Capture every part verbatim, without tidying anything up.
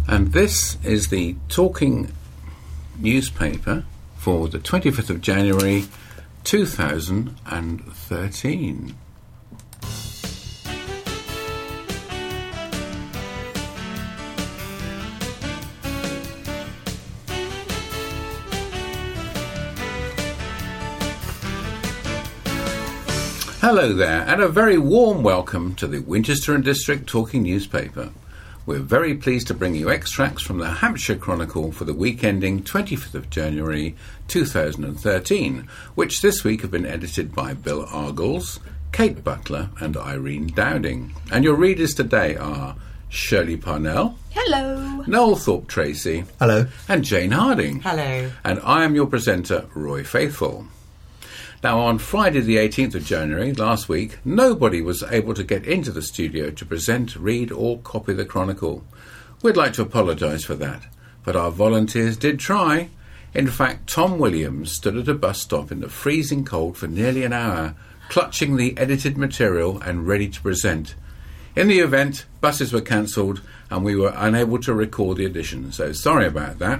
And this is the talking newspaper for the twenty-fifth of January two thousand thirteen. Hello there, and a very warm welcome to the Winchester and District Talking Newspaper. We're very pleased to bring you extracts from the Hampshire Chronicle for the week ending twenty-fifth of January two thousand thirteen, which this week have been edited by Bill Argles, Kate Butler and Irene Dowding. And your readers today are Shirley Parnell. Hello. Noel Thorpe-Tracy. Hello. And Jane Harding. Hello. And I am your presenter, Roy Faithfull. Now, on Friday the eighteenth of January, last week, nobody was able to get into the studio to present, read or copy the Chronicle. We'd like to apologise for that, but our volunteers did try. In fact, Tom Williams stood at a bus stop in the freezing cold for nearly an hour, clutching the edited material and ready to present. In the event, buses were cancelled and we were unable to record the edition, so sorry about that.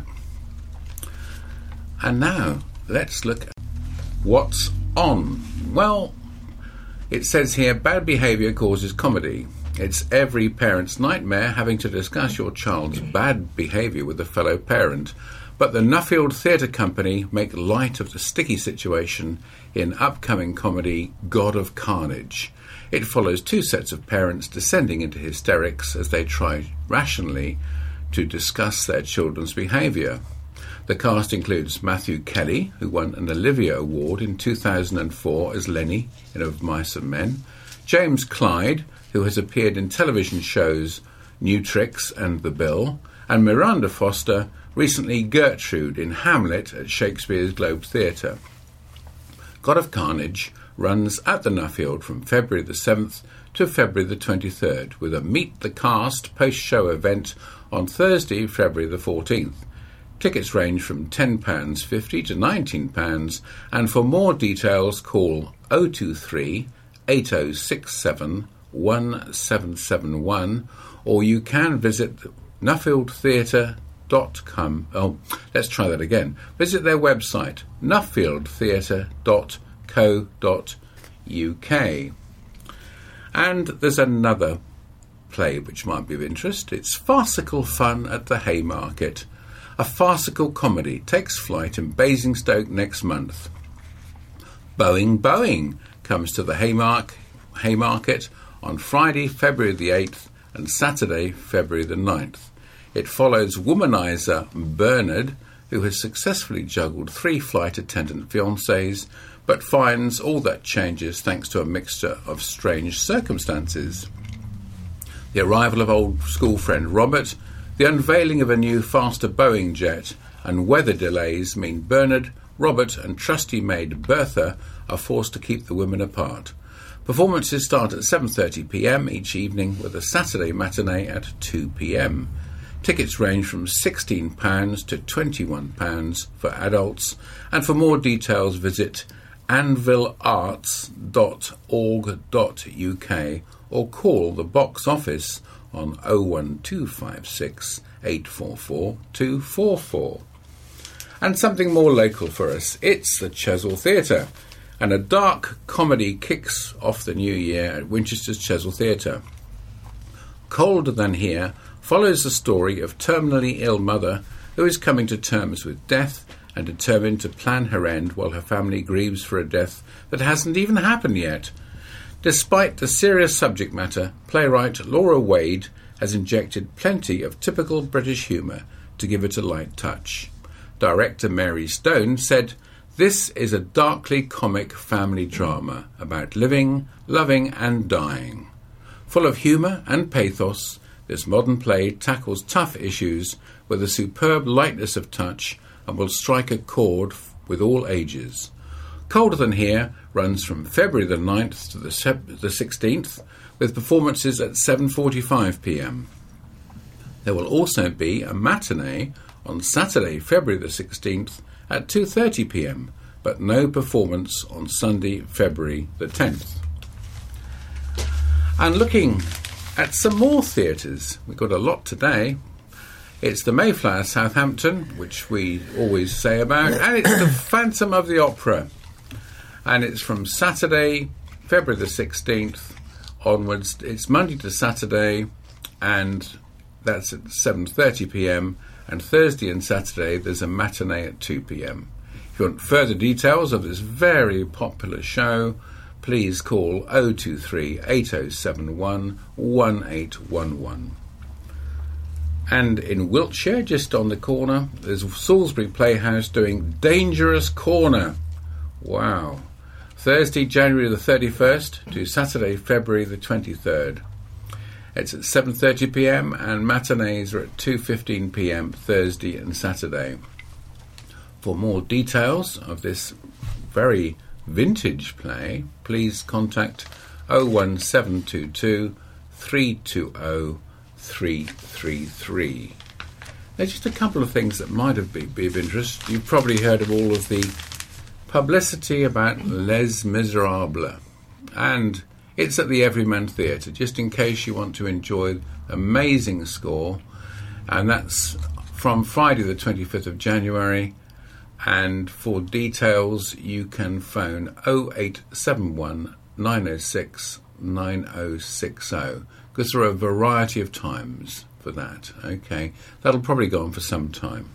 And now, let's look at what's on. Well, it says here, bad behaviour causes comedy. It's every parent's nightmare having to discuss your child's bad behaviour with a fellow parent. But the Nuffield Theatre Company make light of the sticky situation in upcoming comedy God of Carnage. It follows two sets of parents descending into hysterics as they try rationally to discuss their children's behaviour. The cast includes Matthew Kelly, who won an Olivier Award in two thousand four as Lenny in Of Mice and Men, James Clyde, who has appeared in television shows New Tricks and The Bill, and Miranda Foster, recently Gertrude in Hamlet at Shakespeare's Globe Theatre. God of Carnage runs at the Nuffield from February the seventh to February the twenty-third, with a Meet the Cast post-show event on Thursday, February the fourteenth. Tickets range from ten pounds fifty to nineteen pounds, and for more details call oh two three, eight oh six seven, one seven seven one, or you can visit nuffield theatre dot com. Oh, let's try that again. Visit their website, nuffield theatre dot co dot uk. And there's another play which might be of interest. It's Farcical Fun at the Haymarket. A farcical comedy takes flight in Basingstoke next month. Boeing Boeing comes to the Haymark, Haymarket on Friday, February the eighth and Saturday, February the ninth. It follows womanizer Bernard, who has successfully juggled three flight attendant fiancés, but finds all that changes thanks to a mixture of strange circumstances. The arrival of old school friend Robert, the unveiling of a new faster Boeing jet, and weather delays mean Bernard, Robert and trusty maid Bertha are forced to keep the women apart. Performances start at seven thirty p m each evening, with a Saturday matinee at two p m. Tickets range from sixteen pounds to twenty-one pounds for adults, and for more details visit anvil arts dot org dot u k or call the box office on oh one two five six, eight four four, two four four. And something more local for us, it's the Chesil Theatre, and a dark comedy kicks off the new year at Winchester's Chesil Theatre. Colder Than Here follows the story of terminally ill mother who is coming to terms with death and determined to plan her end while her family grieves for a death that hasn't even happened yet. Despite the serious subject matter, playwright Laura Wade has injected plenty of typical British humour to give it a light touch. Director Mary Stone said, "This is a darkly comic family drama about living, loving and dying. Full of humour and pathos, this modern play tackles tough issues with a superb lightness of touch and will strike a chord with all ages. Colder Than Here runs from February the ninth to the, the sixteenth, with performances at seven forty-five p m. There will also be a matinee on Saturday, February the sixteenth at two thirty p m, but no performance on Sunday, February the tenth. And looking at some more theatres, we've got a lot today. It's the Mayflower Southampton, which we always say about, and it's the Phantom of the Opera. And it's from Saturday, February the sixteenth onwards. It's Monday to Saturday, and that's at seven thirty p m, and Thursday and Saturday there's a matinee at two p m. If you want further details of this very popular show, please call oh two three, eight oh seven one, one eight one one. And in Wiltshire, just on the corner, there's Salisbury Playhouse doing Dangerous Corner. Wow. Thursday, January the thirty-first to Saturday, February the twenty-third. It's at seven thirty p m and matinees are at two fifteen p m Thursday and Saturday. For more details of this very vintage play, please contact oh one seven two two, three two oh, three three three. There's just a couple of things that might have been be of interest. You've probably heard of all of the publicity about Les Miserables, and it's at the Everyman Theatre, just in case you want to enjoy amazing score, and that's from Friday the twenty-fifth of January, and for details you can phone oh eight seven one, nine oh six, nine oh six oh, because there are a variety of times for that. Okay, that'll probably go on for some time.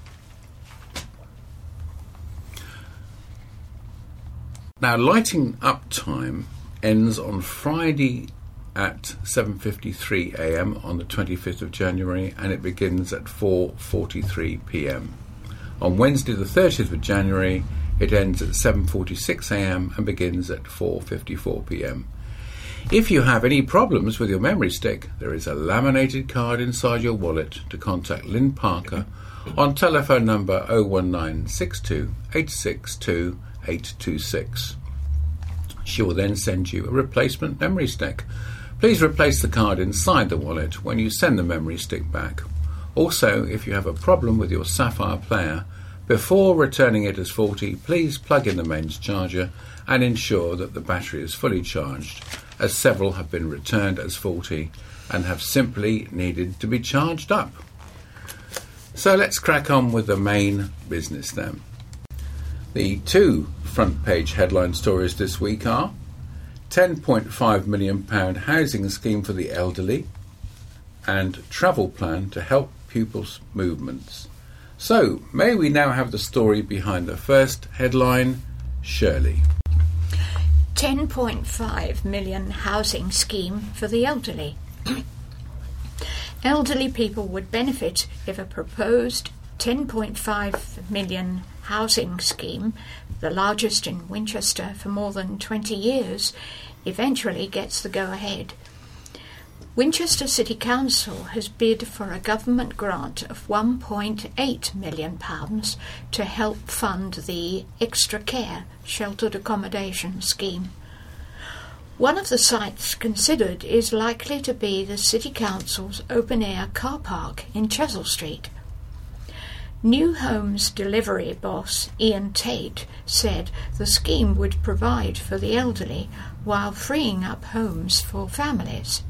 Now, lighting up time ends on Friday at seven fifty-three a m on the twenty-fifth of January, and it begins at four forty-three p m. On Wednesday the thirtieth of January, it ends at seven forty-six a m and begins at four fifty-four p m. If you have any problems with your memory stick, there is a laminated card inside your wallet to contact Lynn Parker on telephone number oh one nine six two, eight six two, eight two six. She will then send you a replacement memory stick. Please replace the card inside the wallet when you send the memory stick back. Also, if you have a problem with your Sapphire player, before returning it as faulty, please plug in the mains charger and ensure that the battery is fully charged, as several have been returned as faulty and have simply needed to be charged up. So let's crack on with the main business then. The two front page headline stories this week are ten point five million pounds housing scheme for the elderly and travel plan to help pupils' movements. So, may we now have the story behind the first headline, Shirley. ten point five million housing scheme for the elderly. Elderly people would benefit if a proposed ten point five million housing scheme, the largest in Winchester for more than twenty years, eventually gets the go-ahead. Winchester City Council has bid for a government grant of one point eight million pounds to help fund the Extra Care sheltered accommodation scheme. One of the sites considered is likely to be the City Council's open-air car park in Chesil Street. New Homes delivery boss Ian Tate said the scheme would provide for the elderly while freeing up homes for families.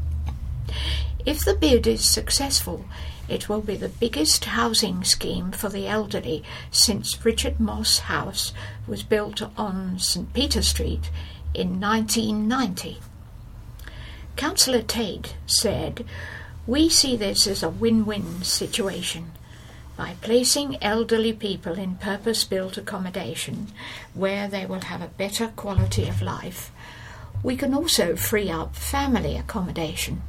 If the bid is successful, it will be the biggest housing scheme for the elderly since Richard Moss House was built on St Peter Street in nineteen ninety. Councillor Tate said, "We see this as a win-win situation. By placing elderly people in purpose-built accommodation where they will have a better quality of life, we can also free up family accommodation."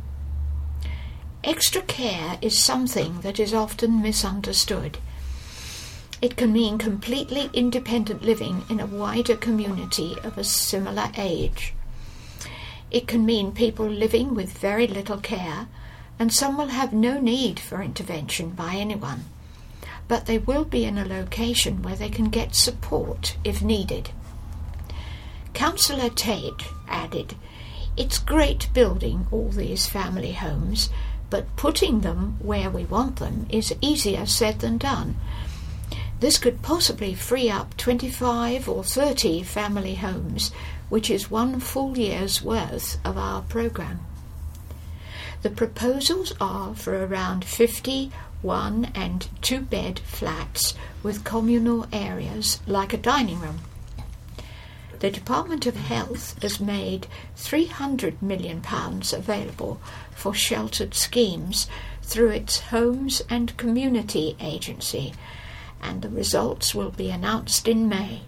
Extra care is something that is often misunderstood. It can mean completely independent living in a wider community of a similar age. It can mean people living with very little care, and some will have no need for intervention by anyone, but they will be in a location where they can get support if needed. Councillor Tate added, "It's great building all these family homes, but putting them where we want them is easier said than done. This could possibly free up twenty-five or thirty family homes, which is one full year's worth of our programme." The proposals are for around fifty one and two bed flats with communal areas like a dining room. The Department of Health has made three hundred million pounds available for sheltered schemes through its Homes and Community Agency, and the results will be announced in May.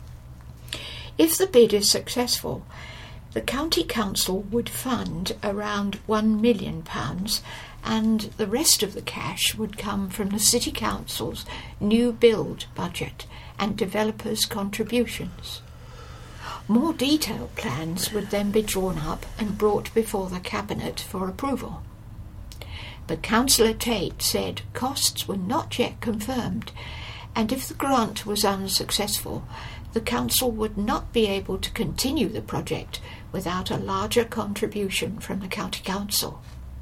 If the bid is successful, the County Council would fund around one million pounds, and the rest of the cash would come from the City Council's new build budget and developers' contributions. More detailed plans would then be drawn up and brought before the Cabinet for approval. But Councillor Tate said costs were not yet confirmed, and if the grant was unsuccessful, the Council would not be able to continue the project without a larger contribution from the County Council.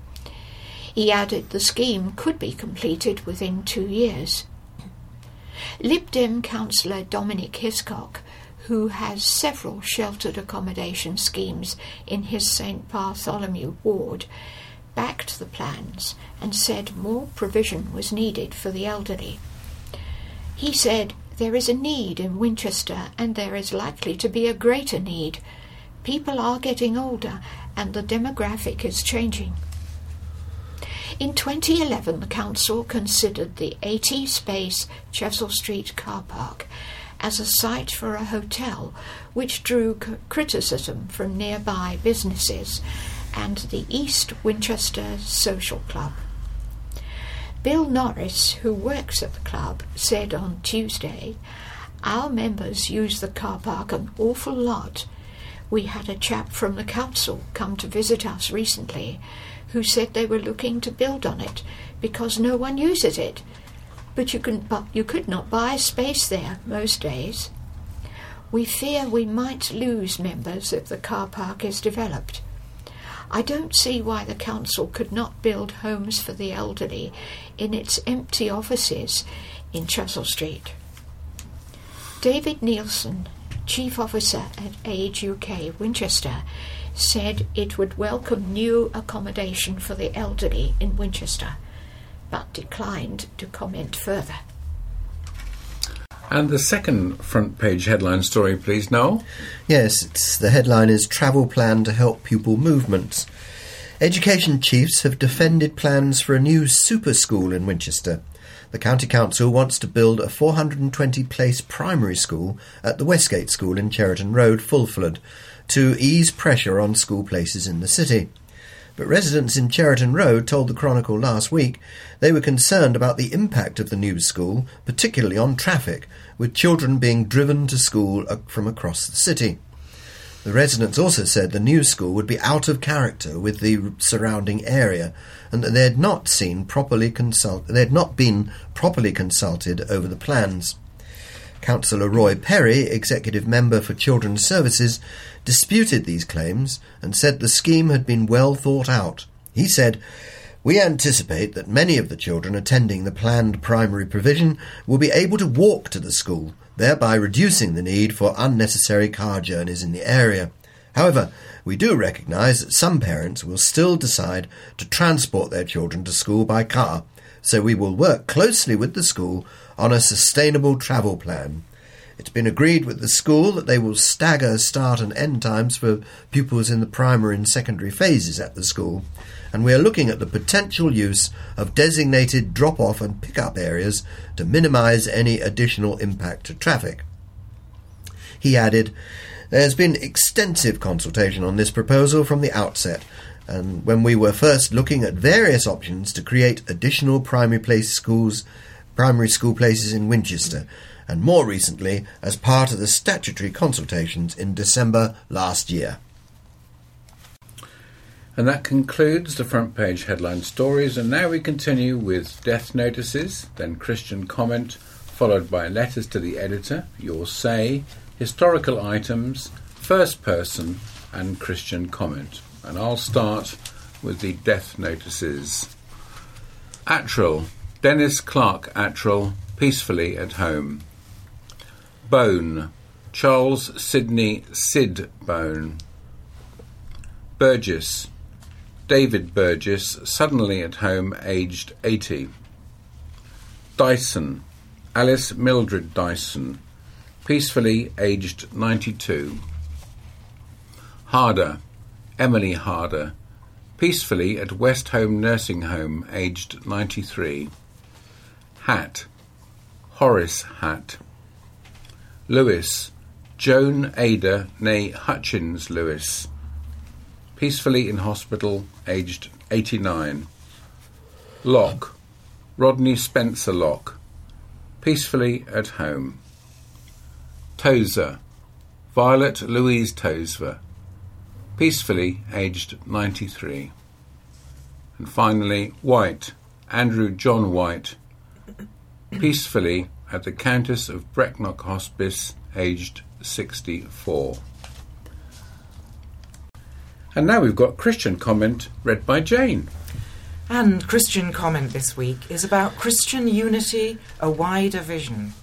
He added the scheme could be completed within two years. Lib Dem councillor Dominic Hiscock, who has several sheltered accommodation schemes in his Saint Bartholomew ward, backed the plans and said more provision was needed for the elderly. He said, "There is a need in Winchester, and there is likely to be a greater need. People are getting older and the demographic is changing." In twenty eleven, the council considered the eighty-space Chesil Street car park as a site for a hotel, which drew c- criticism from nearby businesses and the East Winchester Social Club. Bill Norris, who works at the club, said on Tuesday, "Our members use the car park an awful lot. We had a chap from the council come to visit us recently who said they were looking to build on it because no one uses it. But you can bu- you could not buy space there most days. We fear we might lose members if the car park is developed. I don't see why the council could not build homes for the elderly in its empty offices in Chesil Street." David Nielsen, Chief Officer at Age U K Winchester, said it would welcome new accommodation for the elderly in Winchester, but declined to comment further. And the second front page headline story, please, Noel. Yes, it's, the headline is Travel Plan to Help Pupil Movements. Education chiefs have defended plans for a new super school in Winchester. The County Council wants to build a four hundred twenty place primary school at the Westgate School in Cheriton Road, Fulford, to ease pressure on school places in the city. But residents in Cheriton Road told the Chronicle last week they were concerned about the impact of the new school, particularly on traffic, with children being driven to school from across the city. The residents also said the new school would be out of character with the surrounding area, and that they had not seen properly consult they had not been properly consulted over the plans. Councillor Roy Perry, executive member for Children's Services, disputed these claims and said the scheme had been well thought out. He said, "We anticipate that many of the children attending the planned primary provision will be able to walk to the school, thereby reducing the need for unnecessary car journeys in the area. However, we do recognise that some parents will still decide to transport their children to school by car, so we will work closely with the school on a sustainable travel plan. It's been agreed with the school that they will stagger start and end times for pupils in the primary and secondary phases at the school, and we are looking at the potential use of designated drop-off and pick-up areas to minimise any additional impact to traffic." He added, "There has been extensive consultation on this proposal from the outset, and when we were first looking at various options to create additional primary place schools, primary school places in Winchester, and more recently as part of the statutory consultations in December last year." And that concludes the front page headline stories, and now we continue with death notices, then Christian comment, followed by letters to the editor, your say, historical items, first person, and Christian comment. And I'll start with the death notices. Attrill, Dennis Clark Attrill, peacefully at home. Bone, Charles Sidney Sid Bone. Burgess, David Burgess, suddenly at home, aged eighty. Dyson, Alice Mildred Dyson, peacefully aged ninety-two. Harder, Emily Harder, peacefully at West Home Nursing Home, aged ninety-three. Hatt, Horace Hatt. Lewis, Joan Ada née Hutchins Lewis, peacefully in hospital, aged eighty-nine. Locke, Rodney Spencer Locke, peacefully at home. Tozer, Violet Louise Tozer, peacefully aged ninety-three. And finally, White, Andrew John White, peacefully at the Countess of Brecknock Hospice, aged sixty-four. And now we've got Christian comment read by Jane. And Christian comment this week is about Christian unity, a wider vision.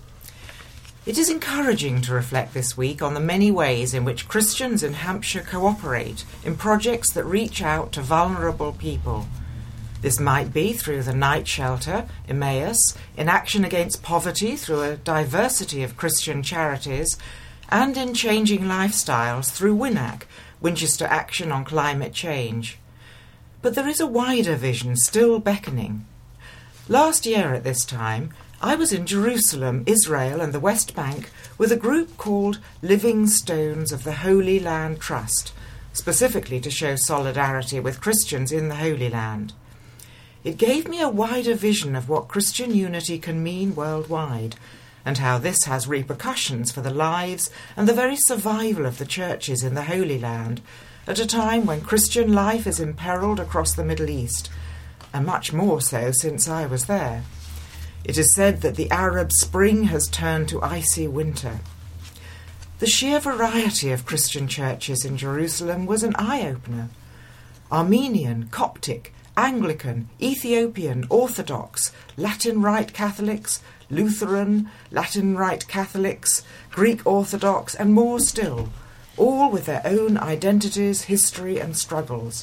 It is encouraging to reflect this week on the many ways in which Christians in Hampshire cooperate in projects that reach out to vulnerable people. This might be through the Night Shelter, Emmaus, in action against poverty through a diversity of Christian charities, and in changing lifestyles through WINAC, Winchester Action on Climate Change. But there is a wider vision still beckoning. Last year at this time, I was in Jerusalem, Israel and the West Bank with a group called Living Stones of the Holy Land Trust, specifically to show solidarity with Christians in the Holy Land. It gave me a wider vision of what Christian unity can mean worldwide, and how this has repercussions for the lives and the very survival of the churches in the Holy Land, at a time when Christian life is imperilled across the Middle East, and much more so since I was there. It is said that the Arab Spring has turned to icy winter. The sheer variety of Christian churches in Jerusalem was an eye-opener. Armenian, Coptic, Anglican, Ethiopian, Orthodox, Latin Rite Catholics, Lutheran, Latin Rite Catholics, Greek Orthodox, and more still, all with their own identities, history and struggles.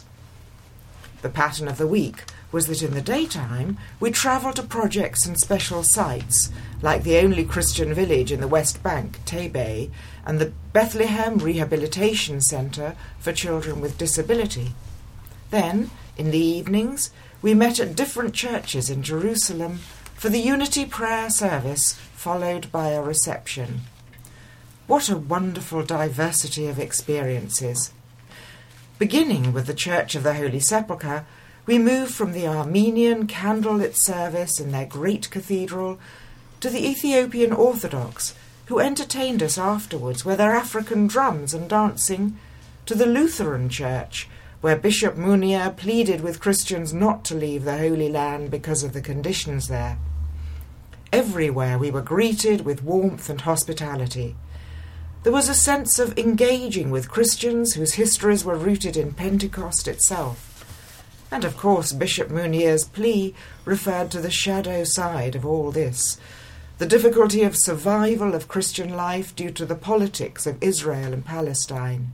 The pattern of the week was that in the daytime we travelled to projects and special sites, like the only Christian village in the West Bank, Tebeh, and the Bethlehem Rehabilitation Centre for Children with Disability. Then, in the evenings, we met at different churches in Jerusalem for the Unity Prayer service, followed by a reception. What a wonderful diversity of experiences. Beginning with the Church of the Holy Sepulchre, we moved from the Armenian candlelit service in their great cathedral to the Ethiopian Orthodox, who entertained us afterwards with their African drums and dancing, to the Lutheran Church, where Bishop Munir pleaded with Christians not to leave the Holy Land because of the conditions there. Everywhere we were greeted with warmth and hospitality. There was a sense of engaging with Christians whose histories were rooted in Pentecost itself. And of course Bishop Munir's plea referred to the shadow side of all this, the difficulty of survival of Christian life due to the politics of Israel and Palestine.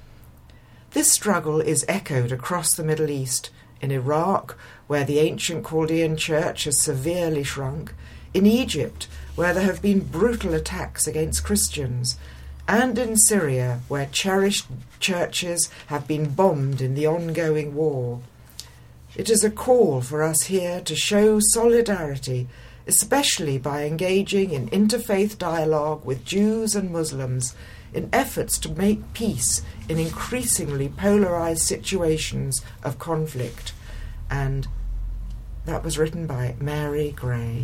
This struggle is echoed across the Middle East, in Iraq, where the ancient Chaldean church has severely shrunk, in Egypt, where there have been brutal attacks against Christians, and in Syria, where cherished churches have been bombed in the ongoing war. It is a call for us here to show solidarity, especially by engaging in interfaith dialogue with Jews and Muslims in efforts to make peace in increasingly polarised situations of conflict. And that was written by Mary Gray.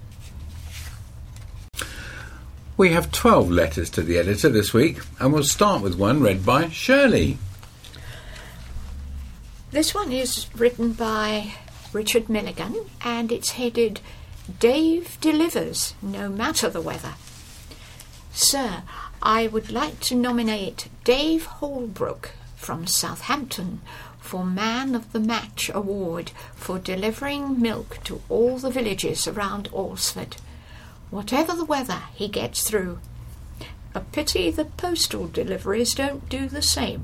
We have twelve letters to the editor this week, and we'll start with one read by Shirley. This one is written by Richard Milligan, and it's headed, Dave Delivers, No Matter the Weather. Sir, I would like to nominate Dave Holbrook from Southampton for Man of the Match Award for delivering milk to all the villages around Alresford. Whatever the weather, he gets through. A pity the postal deliveries don't do the same.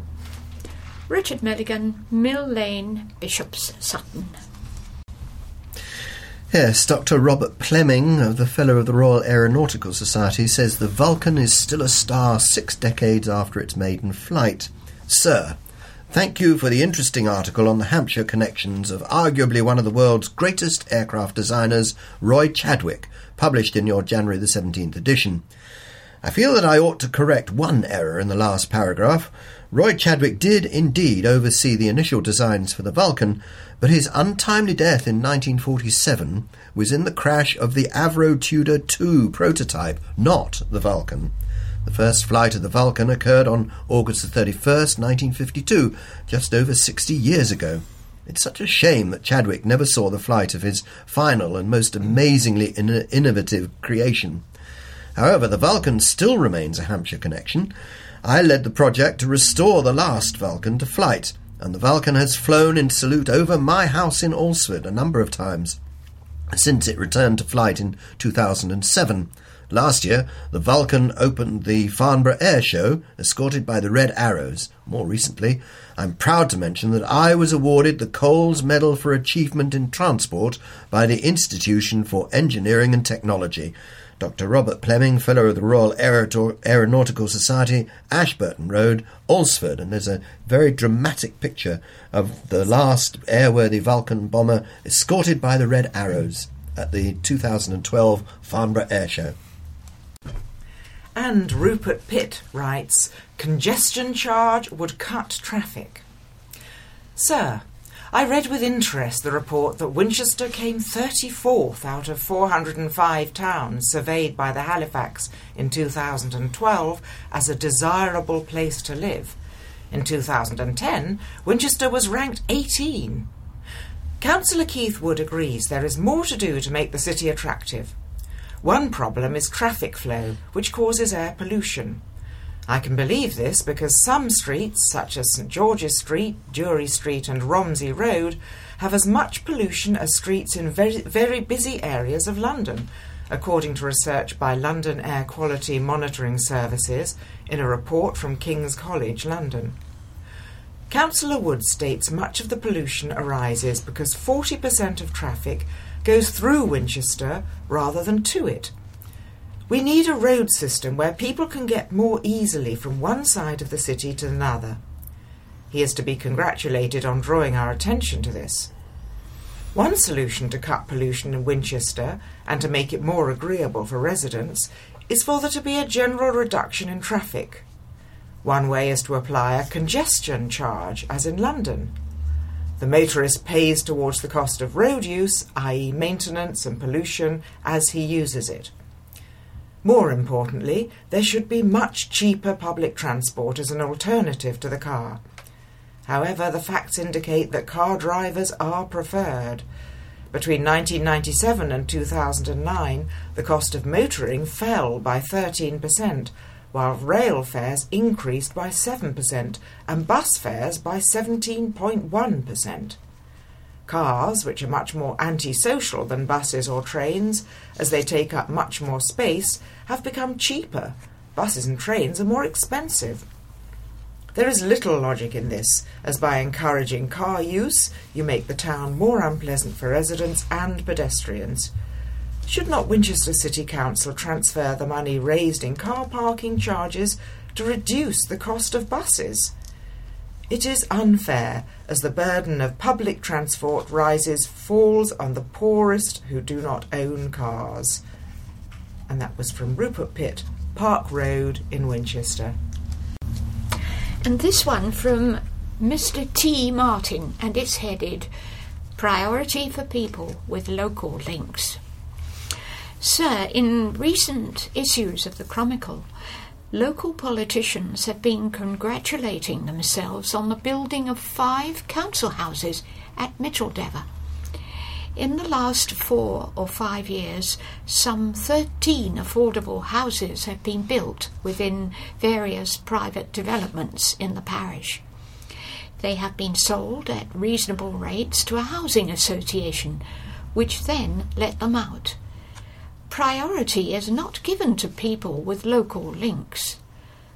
Richard Milligan, Mill Lane, Bishop's Sutton. Yes, Doctor Robert Plemming, of the Fellow of the Royal Aeronautical Society, says the Vulcan is still a star six decades after its maiden flight. Sir, thank you for the interesting article on the Hampshire connections of arguably one of the world's greatest aircraft designers, Roy Chadwick, published in your January the seventeenth edition. I feel that I ought to correct one error in the last paragraph. Roy Chadwick did indeed oversee the initial designs for the Vulcan, but his untimely death in nineteen forty-seven was in the crash of the Avro Tudor two prototype, not the Vulcan. The first flight of the Vulcan occurred on August the thirty-first, nineteen fifty-two, just over sixty years ago. It's such a shame that Chadwick never saw the flight of his final and most amazingly in- innovative creation. However, the Vulcan still remains a Hampshire connection. I led the project to restore the last Vulcan to flight, and the Vulcan has flown in salute over my house in Alresford a number of times since it returned to flight in two thousand seven. Last year, the Vulcan opened the Farnborough Air Show, escorted by the Red Arrows. More recently, I'm proud to mention that I was awarded the Coles Medal for Achievement in Transport by the Institution for Engineering and Technology. Doctor Robert Plemming, Fellow of the Royal Aeroto- Aeronautical Society, Ashburton Road, Alresford, and there's a very dramatic picture of the last airworthy Vulcan bomber escorted by the Red Arrows at the two thousand twelve Farnborough Air Show. And Rupert Pitt writes, congestion charge would cut traffic. Sir, I read with interest the report that Winchester came thirty-fourth out of four hundred five towns surveyed by the Halifax in two thousand twelve as a desirable place to live. In two thousand ten, Winchester was ranked eighteen. Councillor Keith Wood agrees there is more to do to make the city attractive. One problem is traffic flow, which causes air pollution. I can believe this because some streets, such as St George's Street, Dury Street and Romsey Road, have as much pollution as streets in very, very busy areas of London, according to research by London Air Quality Monitoring Services in a report from King's College, London. Councillor Wood states much of the pollution arises because forty percent of traffic goes through Winchester rather than to it. We need a road system where people can get more easily from one side of the city to another. He is to be congratulated on drawing our attention to this. One solution to cut pollution in Winchester and to make it more agreeable for residents is for there to be a general reduction in traffic. One way is to apply a congestion charge, as in London. The motorist pays towards the cost of road use, that is maintenance and pollution, as he uses it. More importantly, there should be much cheaper public transport as an alternative to the car. However, the facts indicate that car drivers are preferred. Between nineteen ninety-seven and two thousand nine, the cost of motoring fell by thirteen percent, while rail fares increased by seven percent and bus fares by seventeen point one percent. Cars, which are much more antisocial than buses or trains, as they take up much more space, have become cheaper. Buses and trains are more expensive. There is little logic in this, as by encouraging car use, you make the town more unpleasant for residents and pedestrians. Should not Winchester City Council transfer the money raised in car parking charges to reduce the cost of buses? It is unfair, as the burden of public transport rises falls on the poorest who do not own cars. And that was from Rupert Pitt, Park Road in Winchester. And this one from Mister T. Martin, and it's headed Priority for People with Local Links. Sir, in recent issues of the Chronicle, local politicians have been congratulating themselves on the building of five council houses at Micheldever. In the last four or five years, some thirteen affordable houses have been built within various private developments in the parish. They have been sold at reasonable rates to a housing association, which then let them out. Priority is not given to people with local links.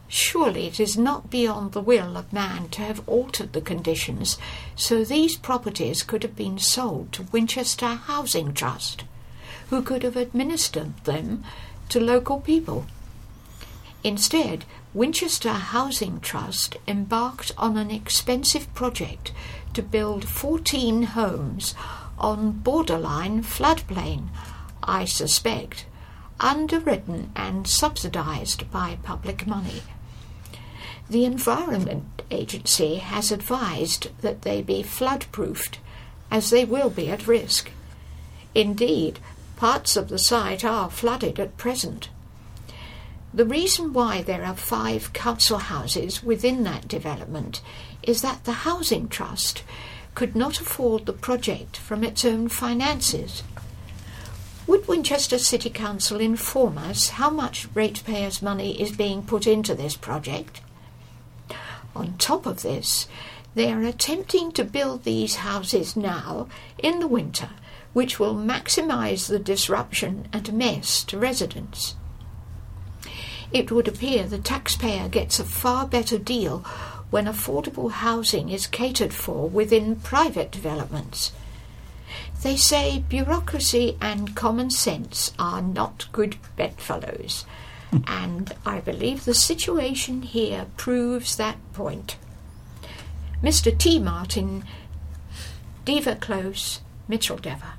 Surely it is not beyond the will of man to have altered the conditions so these properties could have been sold to Winchester Housing Trust, who could have administered them to local people. Instead, Winchester Housing Trust embarked on an expensive project to build fourteen homes on borderline floodplain, I suspect, underwritten and subsidised by public money. The Environment Agency has advised that they be flood-proofed, as they will be at risk. Indeed, parts of the site are flooded at present. The reason why there are five council houses within that development is that the Housing Trust could not afford the project from its own finances. Would Winchester City Council inform us how much ratepayers' money is being put into this project? On top of this, they are attempting to build these houses now in the winter, which will maximise the disruption and mess to residents. It would appear the taxpayer gets a far better deal when affordable housing is catered for within private developments. They say bureaucracy and common sense are not good bedfellows, and I believe the situation here proves that point. Mister T. Martin, Deva Close, Micheldever.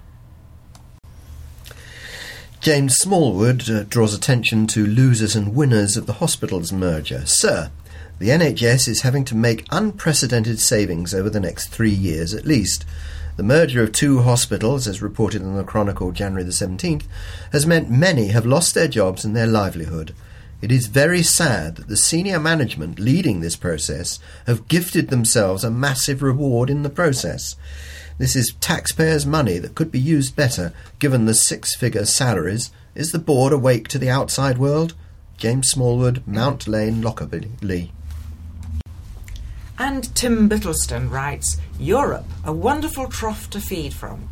James Smallwood uh, draws attention to losers and winners of the hospitals merger. Sir, the N H S is having to make unprecedented savings over the next three years at least. The merger of two hospitals, as reported in the Chronicle January the seventeenth, has meant many have lost their jobs and their livelihood. It is very sad that the senior management leading this process have gifted themselves a massive reward in the process. This is taxpayers' money that could be used better, given the six-figure salaries. Is the board awake to the outside world? James Smallwood, Mount Lane, Lockerbie. And Tim Bittleston writes, Europe, a wonderful trough to feed from.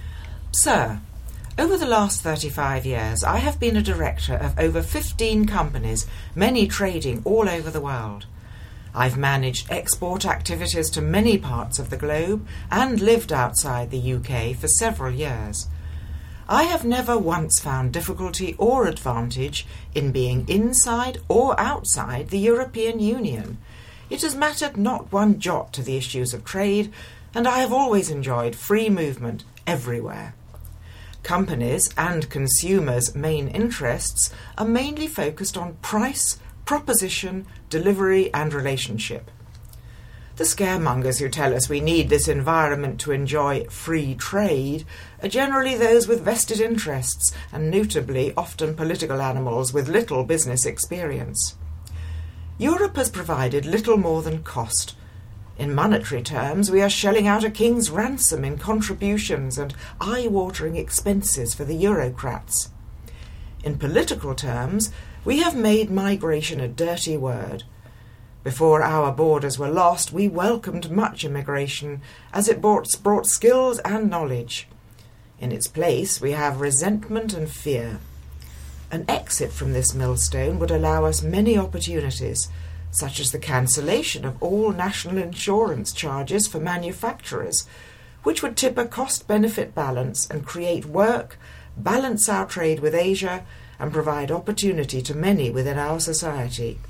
Sir, over the last thirty-five years, I have been a director of over fifteen companies, many trading all over the world. I've managed export activities to many parts of the globe and lived outside the U K for several years. I have never once found difficulty or advantage in being inside or outside the European Union. It has mattered not one jot to the issues of trade, and I have always enjoyed free movement everywhere. Companies' and consumers' main interests are mainly focused on price, proposition, delivery and relationship. The scaremongers who tell us we need this environment to enjoy free trade are generally those with vested interests and notably often political animals with little business experience. Europe has provided little more than cost. In monetary terms, we are shelling out a king's ransom in contributions and eye-watering expenses for the Eurocrats. In political terms, we have made migration a dirty word. Before our borders were lost, we welcomed much immigration, as it brought, brought skills and knowledge. In its place, we have resentment and fear. An exit from this millstone would allow us many opportunities, such as the cancellation of all national insurance charges for manufacturers, which would tip a cost-benefit balance and create work, balance our trade with Asia, and provide opportunity to many within our society.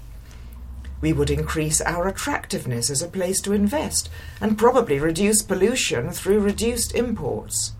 We would increase our attractiveness as a place to invest and probably reduce pollution through reduced imports.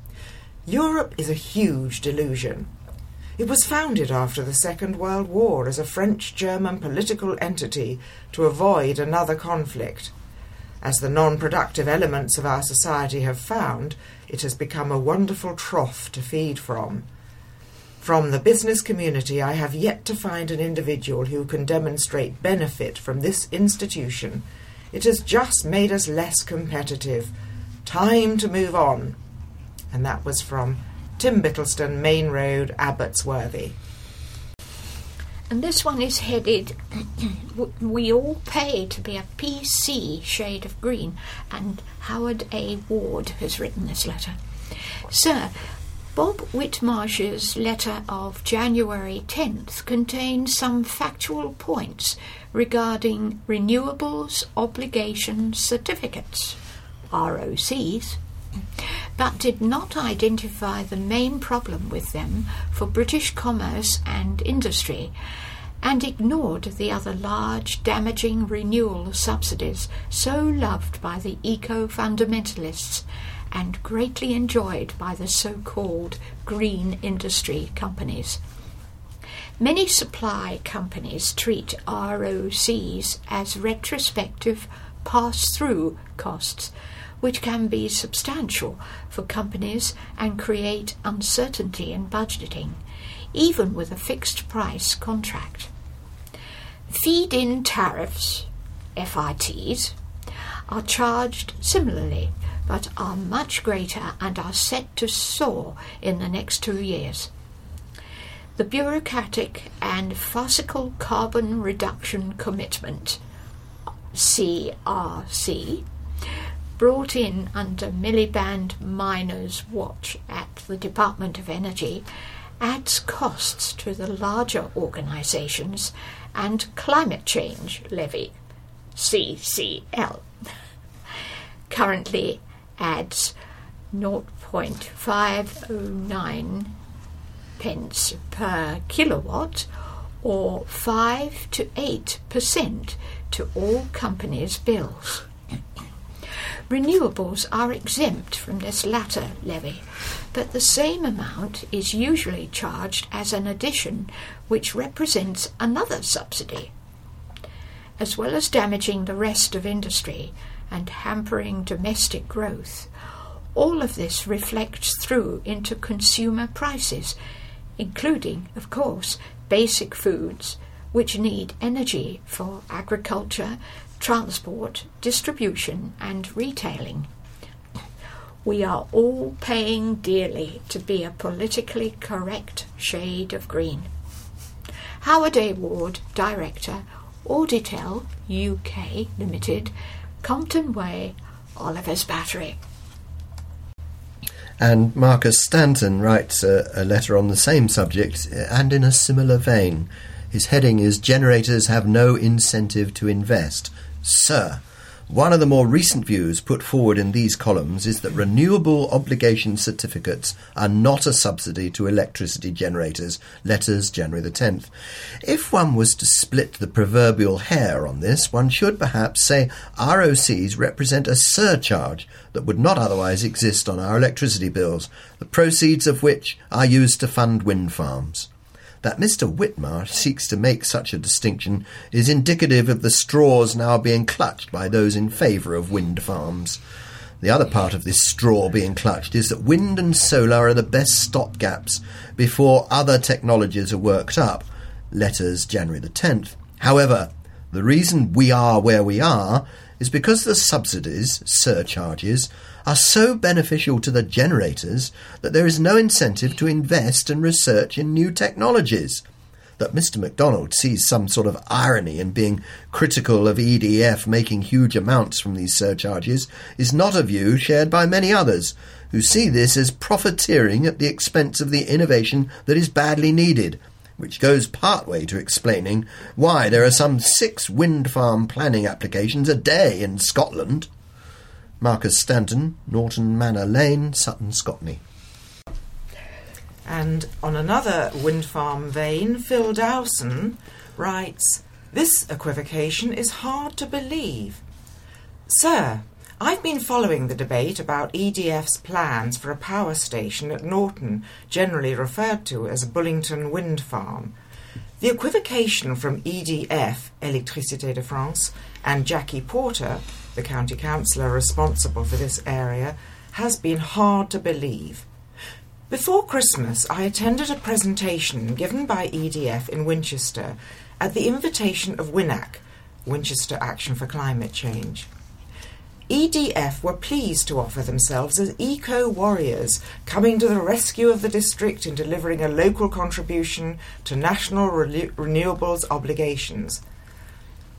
Europe is a huge delusion. It was founded after the Second World War as a French-German political entity to avoid another conflict. As the non-productive elements of our society have found, it has become a wonderful trough to feed from. From the business community, I have yet to find an individual who can demonstrate benefit from this institution. It has just made us less competitive. Time to move on. And that was from Tim Bittleston, Main Road, Abbotsworthy. And this one is headed, We All Pay to Be a P C Shade of Green, and Howard A. Ward has written this letter. Sir, Bob Whitmarsh's letter of January tenth contains some factual points regarding Renewables Obligation Certificates, R O Cs, but did not identify the main problem with them for British commerce and industry, and ignored the other large, damaging renewal subsidies so loved by the eco-fundamentalists and greatly enjoyed by the so-called green industry companies. Many supply companies treat R O Cs as retrospective pass-through costs, which can be substantial for companies and create uncertainty in budgeting, even with a fixed-price contract. Feed-in tariffs, F I Ts, are charged similarly, but are much greater and are set to soar in the next two years. The bureaucratic and farcical Carbon Reduction Commitment, C R C, brought in under Miliband Miner's watch at the Department of Energy, adds costs to the larger organisations, and Climate Change Levy, C C L, currently adds zero point five oh nine pence per kilowatt, or five to eight percent to all companies' bills. Renewables are exempt from this latter levy, but the same amount is usually charged as an addition, which represents another subsidy. As well as damaging the rest of industry and hampering domestic growth, all of this reflects through into consumer prices, including, of course, basic foods, which need energy for agriculture, transport, distribution and retailing. We are all paying dearly to be a politically correct shade of green. Howard A. Ward, Director, Auditel U K Limited, Compton Way, Oliver's Battery. And Marcus Stanton writes a, a letter on the same subject and in a similar vein. His heading is "Generators have no incentive to invest." Sir, one of the more recent views put forward in these columns is that renewable obligation certificates are not a subsidy to electricity generators. Letters, January the tenth. If one was to split the proverbial hair on this, one should perhaps say R O Cs represent a surcharge that would not otherwise exist on our electricity bills, the proceeds of which are used to fund wind farms. That Mister Whitmarsh seeks to make such a distinction is indicative of the straws now being clutched by those in favour of wind farms. The other part of this straw being clutched is that wind and solar are the best stopgaps before other technologies are worked up. Letters, January the tenth. However, the reason we are where we are is because the subsidies, surcharges, are so beneficial to the generators that there is no incentive to invest and research in new technologies. That Mister MacDonald sees some sort of irony in being critical of E D F making huge amounts from these surcharges is not a view shared by many others, who see this as profiteering at the expense of the innovation that is badly needed, which goes partway to explaining why there are some six wind farm planning applications a day in Scotland. Marcus Stanton, Norton Manor Lane, Sutton, Scotney. And on another wind farm vein, Phil Dowson writes, "This equivocation is hard to believe. Sir, I've been following the debate about E D F's plans for a power station at Norton, generally referred to as Bullington Wind Farm. The equivocation from E D F, Électricité de France, and Jackie Porter, the county councillor responsible for this area, has been hard to believe. Before Christmas, I attended a presentation given by E D F in Winchester at the invitation of WINAC, Winchester Action for Climate Change. E D F were pleased to offer themselves as eco-warriors, coming to the rescue of the district in delivering a local contribution to national re- renewables obligations.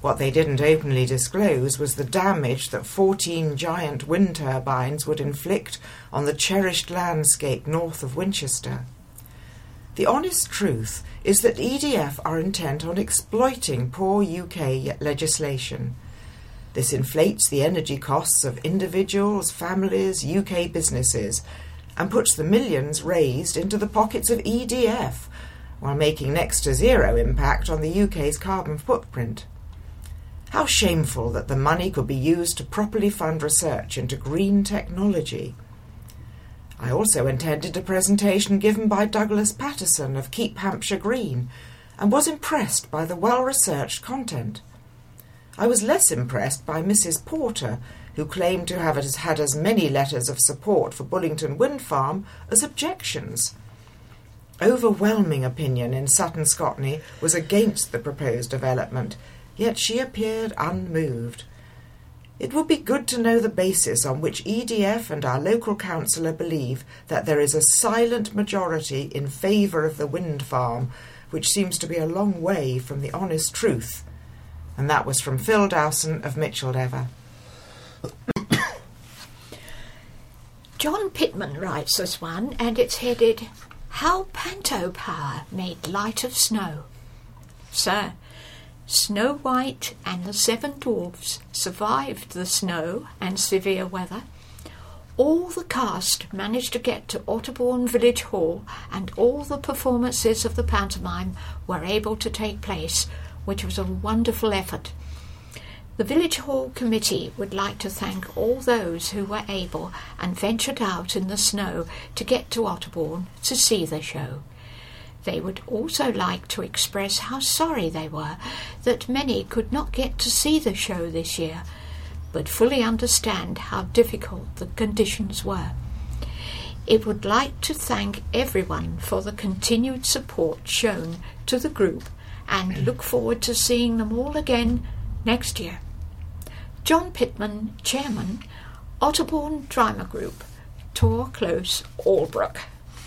What they didn't openly disclose was the damage that fourteen giant wind turbines would inflict on the cherished landscape north of Winchester. The honest truth is that E D F are intent on exploiting poor U K legislation. This inflates the energy costs of individuals, families, U K businesses, and puts the millions raised into the pockets of E D F, while making next to zero impact on the U K's carbon footprint. How shameful that the money could be used to properly fund research into green technology. I also attended a presentation given by Douglas Patterson of Keep Hampshire Green, and was impressed by the well-researched content. I was less impressed by Missus Porter, who claimed to have had as many letters of support for Bullington Wind Farm as objections. Overwhelming opinion in Sutton Scotney was against the proposed development, yet she appeared unmoved. It would be good to know the basis on which E D F and our local councillor believe that there is a silent majority in favour of the wind farm, which seems to be a long way from the honest truth. And that was from Phil Dowson of Micheldever. John Pittman writes this one, and it's headed, How Panto Power Made Light of Snow. Sir, Snow White and the Seven Dwarfs survived the snow and severe weather. All the cast managed to get to Otterbourne Village Hall, and all the performances of the pantomime were able to take place, which was a wonderful effort. The Village Hall Committee would like to thank all those who were able and ventured out in the snow to get to Otterbourne to see the show. They would also like to express how sorry they were that many could not get to see the show this year, but fully understand how difficult the conditions were. It would like to thank everyone for the continued support shown to the group and look forward to seeing them all again next year. John Pittman, Chairman, Otterbourne Drama Group, Tor Close, Albrook.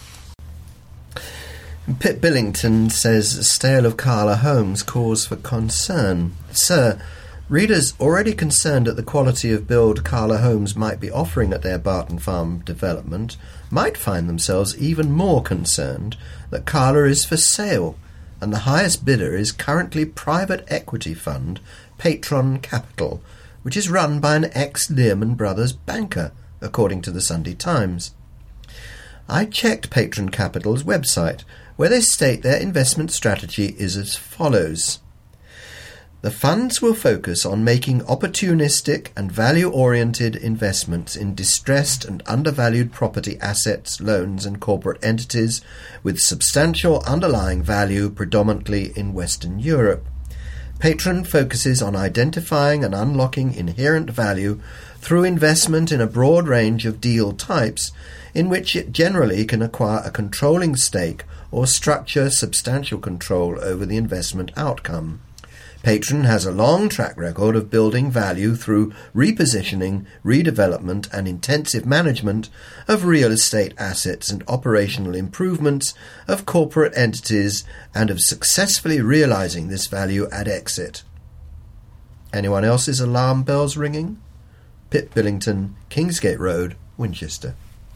Pip Billington says, Stale of Carla Holmes cause for concern. Sir, readers already concerned at the quality of build Carla Holmes might be offering at their Barton Farm development might find themselves even more concerned that Carla is for sale, and the highest bidder is currently private equity fund Patron Capital, which is run by an ex-Learman Brothers banker, according to the Sunday Times. I checked Patron Capital's website, where they state their investment strategy is as follows. The funds will focus on making opportunistic and value-oriented investments in distressed and undervalued property assets, loans and corporate entities with substantial underlying value predominantly in Western Europe. Patron focuses on identifying and unlocking inherent value through investment in a broad range of deal types in which it generally can acquire a controlling stake or structure substantial control over the investment outcome. Patron has a long track record of building value through repositioning, redevelopment and intensive management of real estate assets and operational improvements of corporate entities, and of successfully realising this value at exit. Anyone else's alarm bells ringing? Pip Billington, Kingsgate Road, Winchester.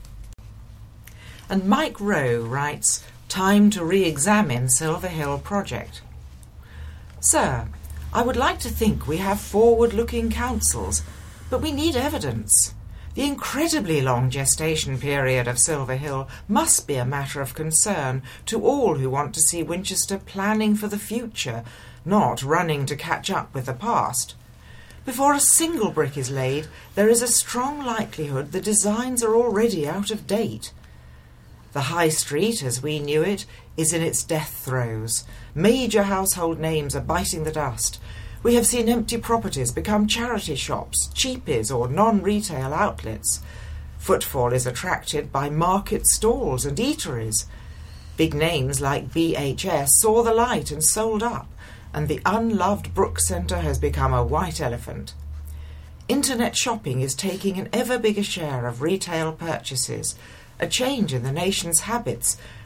And Mike Rowe writes, Time to re-examine Silver Hill project. Sir, I would like to think we have forward-looking councils, but we need evidence. The incredibly long gestation period of Silver Hill must be a matter of concern to all who want to see Winchester planning for the future, not running to catch up with the past. Before a single brick is laid, there is a strong likelihood the designs are already out of date. The High Street, as we knew it, is in its death throes. Major household names are biting the dust. We have seen empty properties become charity shops, cheapies or non-retail outlets. Footfall is attracted by market stalls and eateries. Big names like B H S saw the light and sold up, and the unloved Brook Centre has become a white elephant. Internet shopping is taking an ever bigger share of retail purchases, a change in the nation's habits,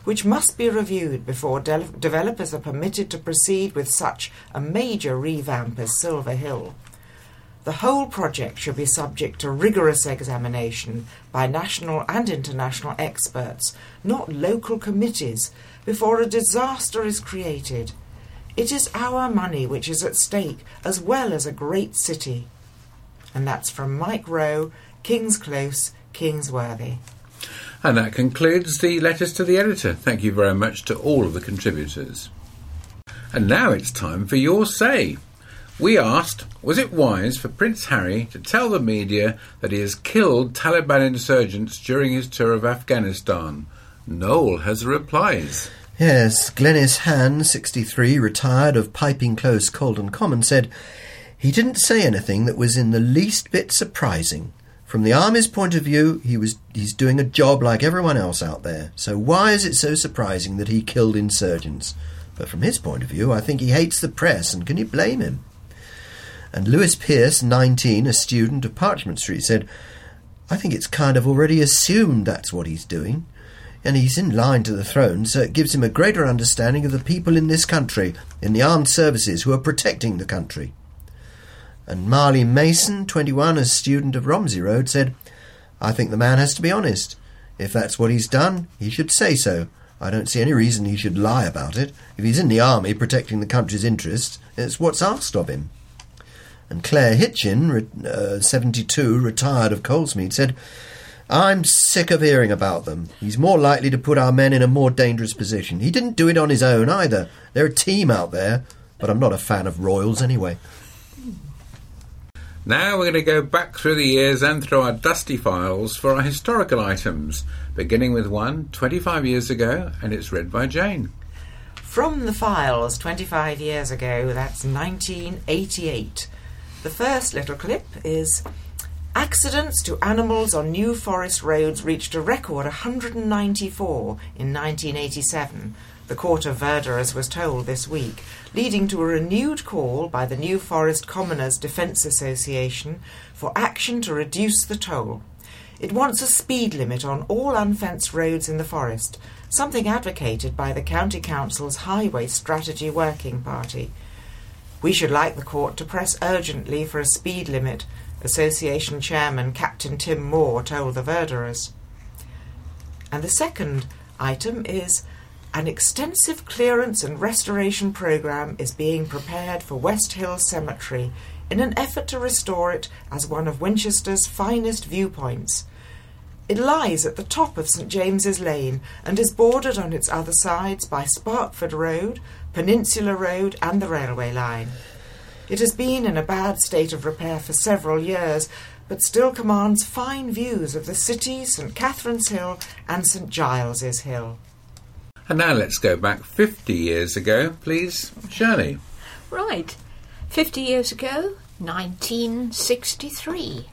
which must be reviewed before de- developers are permitted to proceed with such a major revamp as Silver Hill. The whole project should be subject to rigorous examination by national and international experts, not local committees, before a disaster is created. It is our money which is at stake, as well as a great city. And that's from Mike Rowe, King's Close, Kingsworthy. And that concludes the letters to the editor. Thank you very much to all of the contributors. And now it's time for your say. We asked, was it wise for Prince Harry to tell the media that he has killed Taliban insurgents during his tour of Afghanistan? Noel has the replies. Yes, Glenys Han, sixty-three, retired of Piping Close, Colden Common, said he didn't say anything that was in the least bit surprising. From the Army's point of view, he was he's doing a job like everyone else out there. So why is it so surprising that he killed insurgents? But from his point of view, I think he hates the press, and can you blame him? And Lewis Pierce, nineteen, a student of Parchment Street, said, I think it's kind of already assumed that's what he's doing. And he's in line to the throne, so it gives him a greater understanding of the people in this country, in the armed services who are protecting the country. And Marley Mason, twenty-one, a student of Romsey Road, said, I think the man has to be honest. If that's what he's done, he should say so. I don't see any reason he should lie about it. If he's in the army protecting the country's interests, it's what's asked of him. And Claire Hitchin, uh, seventy-two, retired of Colesmead, said, I'm sick of hearing about them. He's more likely to put our men in a more dangerous position. He didn't do it on his own either. They're a team out there, but I'm not a fan of royals anyway. Now we're going to go back through the years and through our dusty files for our historical items, beginning with one twenty-five years ago, and it's read by Jane. From the files twenty-five years ago, that's nineteen eighty-eight. The first little clip is, accidents to animals on New Forest roads reached a record one hundred ninety-four in nineteen eighty-seven. The Court of Verderers was told this week, leading to a renewed call by the New Forest Commoners Defence Association for action to reduce the toll. It wants a speed limit on all unfenced roads in the forest, something advocated by the County Council's Highway Strategy Working Party. We should like the court to press urgently for a speed limit, Association Chairman Captain Tim Moore told the Verderers. And the second item is, an extensive clearance and restoration programme is being prepared for West Hill Cemetery in an effort to restore it as one of Winchester's finest viewpoints. It lies at the top of St James's Lane and is bordered on its other sides by Sparkford Road, Peninsula Road and the railway line. It has been in a bad state of repair for several years, but still commands fine views of the city, St Catherine's Hill and St Giles's Hill. And now let's go back fifty years ago, please, Shirley. Right. fifty years ago, nineteen sixty-three.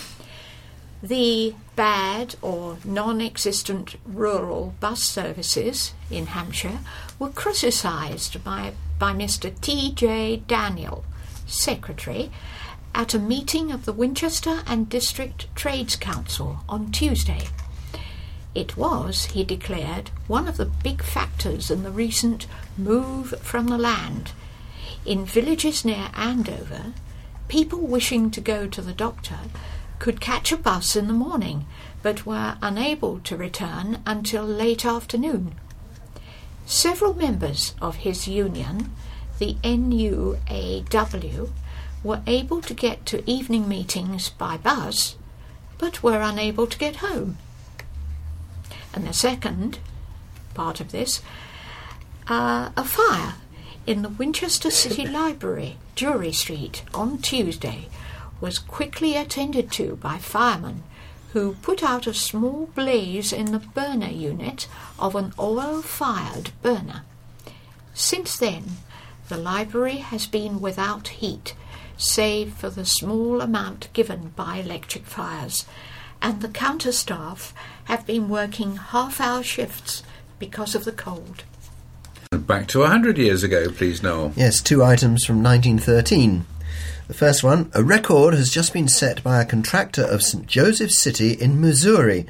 The bad or non-existent rural bus services in Hampshire were criticised by, by Mister T J Daniel, Secretary, at a meeting of the Winchester and District Trades Council on Tuesday. It was, he declared, one of the big factors in the recent move from the land. In villages near Andover, people wishing to go to the doctor could catch a bus in the morning, but were unable to return until late afternoon. Several members of his union, the N U A W, were able to get to evening meetings by bus, but were unable to get home. And the second part of this, uh, a fire in the Winchester City Library, Drury Street, on Tuesday, was quickly attended to by firemen who put out a small blaze in the burner unit of an oil-fired burner. Since then, the library has been without heat, save for the small amount given by electric fires, and the counter staff have been working half-hour shifts because of the cold. Back to one hundred years ago, please, Noel. Yes, two items from nineteen thirteen. The first one, a record has just been set by a contractor of St Joseph's City in Missouri,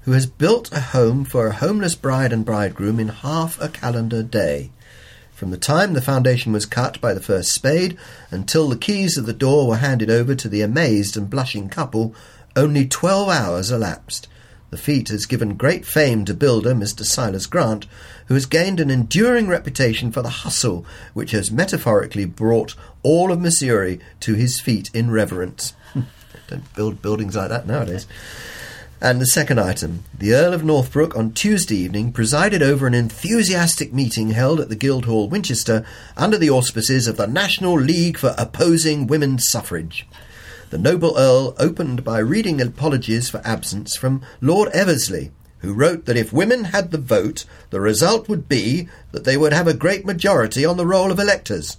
who has built a home for a homeless bride and bridegroom in half a calendar day. From the time the foundation was cut by the first spade until the keys of the door were handed over to the amazed and blushing couple, only twelve hours elapsed. The feat has given great fame to builder Mister Silas Grant, who has gained an enduring reputation for the hustle which has metaphorically brought all of Missouri to his feet in reverence. Don't build buildings like that nowadays. And the second item, the Earl of Northbrook on Tuesday evening presided over an enthusiastic meeting held at the Guildhall, Winchester, under the auspices of the National League for Opposing Women's Suffrage. The noble Earl opened by reading apologies for absence from Lord Eversley, who wrote that if women had the vote, the result would be that they would have a great majority on the roll of electors.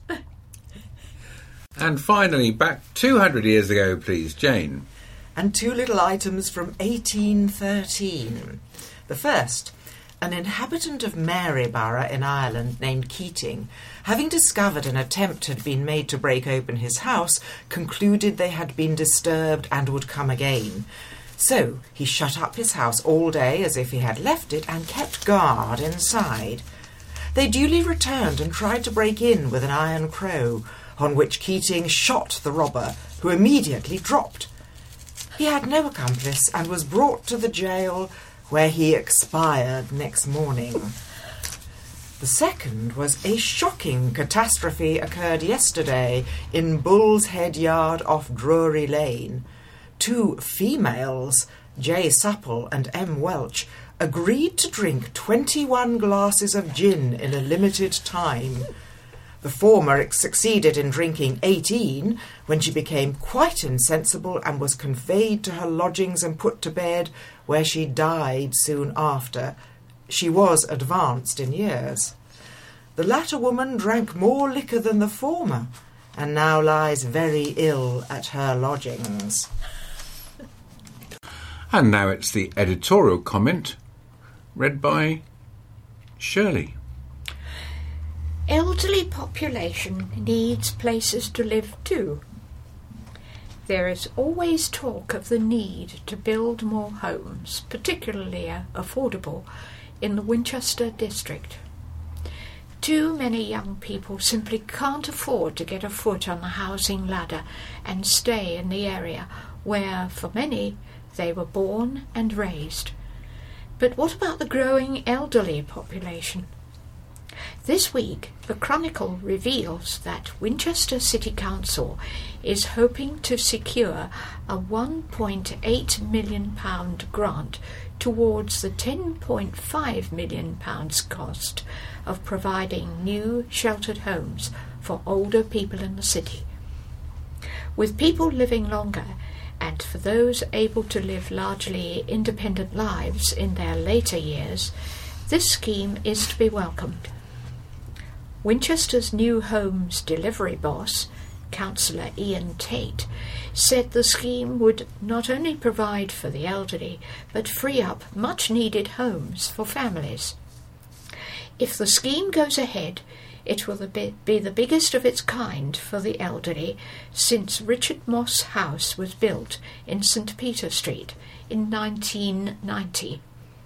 And finally, back two hundred years ago, please, Jane. And two little items from eighteen thirteen. The first, an inhabitant of Maryborough in Ireland named Keating, having discovered an attempt had been made to break open his house, concluded they had been disturbed and would come again. So he shut up his house all day as if he had left it and kept guard inside. They duly returned and tried to break in with an iron crow, on which Keating shot the robber, who immediately dropped. He had no accomplice and was brought to the jail, where he expired next morning. The second was a shocking catastrophe occurred yesterday in Bull's Head Yard off Drury Lane. Two females, J. Supple and M. Welch, agreed to drink twenty-one glasses of gin in a limited time. The former succeeded in drinking eighteen when she became quite insensible and was conveyed to her lodgings and put to bed, where she died soon after. She was advanced in years. The latter woman drank more liquor than the former, and now lies very ill at her lodgings. And now it's the editorial comment, read by Shirley. Elderly population needs places to live too. There is always talk of the need to build more homes, particularly uh, affordable, in the Winchester district. Too many young people simply can't afford to get a foot on the housing ladder and stay in the area where, for many, they were born and raised. But what about the growing elderly population? This week, the Chronicle reveals that Winchester City Council is hoping to secure a one point eight million pounds grant towards the ten point five million pounds cost of providing new sheltered homes for older people in the city. With people living longer, and for those able to live largely independent lives in their later years, this scheme is to be welcomed. Winchester's New Homes delivery boss, Councillor Ian Tate, said the scheme would not only provide for the elderly, but free up much-needed homes for families. If the scheme goes ahead, it will be the biggest of its kind for the elderly since Richard Moss House was built in Saint Peter Street in nineteen ninety.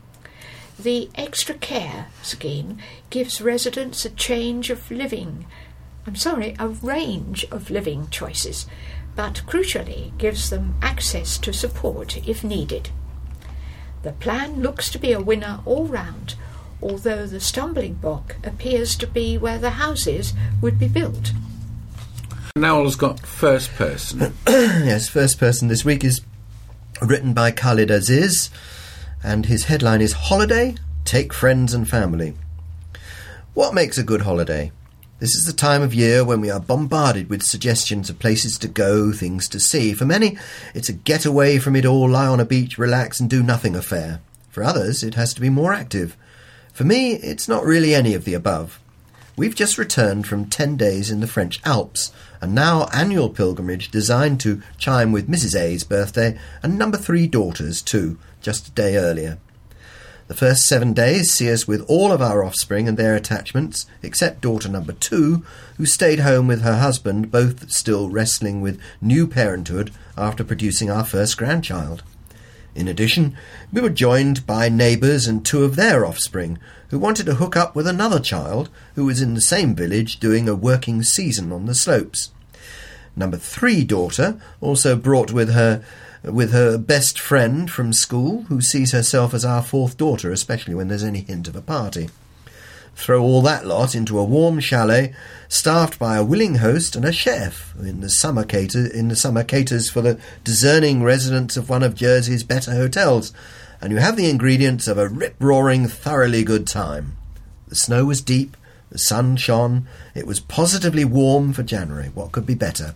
The Extra Care scheme gives residents a change of living, I'm sorry, a range of living choices, but crucially gives them access to support if needed. The plan looks to be a winner all round, although the stumbling block appears to be where the houses would be built. Nowell's got first person. Yes, first person this week is written by Khalid Aziz, and his headline is Holiday, Take Friends and Family. What makes a good holiday? This is the time of year when we are bombarded with suggestions of places to go, things to see. For many, it's a get away from it all, lie on a beach, relax and do nothing affair. For others, it has to be more active. For me, it's not really any of the above. We've just returned from ten days in the French Alps, a now annual pilgrimage designed to chime with Missus A's birthday and number three daughters too, just a day earlier. The first seven days see us with all of our offspring and their attachments, except daughter number two, who stayed home with her husband, both still wrestling with new parenthood after producing our first grandchild. In addition, we were joined by neighbours and two of their offspring who wanted to hook up with another child who was in the same village doing a working season on the slopes. Number three daughter also brought with her with her best friend from school, who sees herself as our fourth daughter, especially when there's any hint of a party. Throw all that lot into a warm chalet, staffed by a willing host and a chef in the summer cater in the summer caters for the discerning residents of one of Jersey's better hotels, and you have the ingredients of a rip-roaring, thoroughly good time. The snow was deep, the sun shone, it was positively warm for January. What could be better?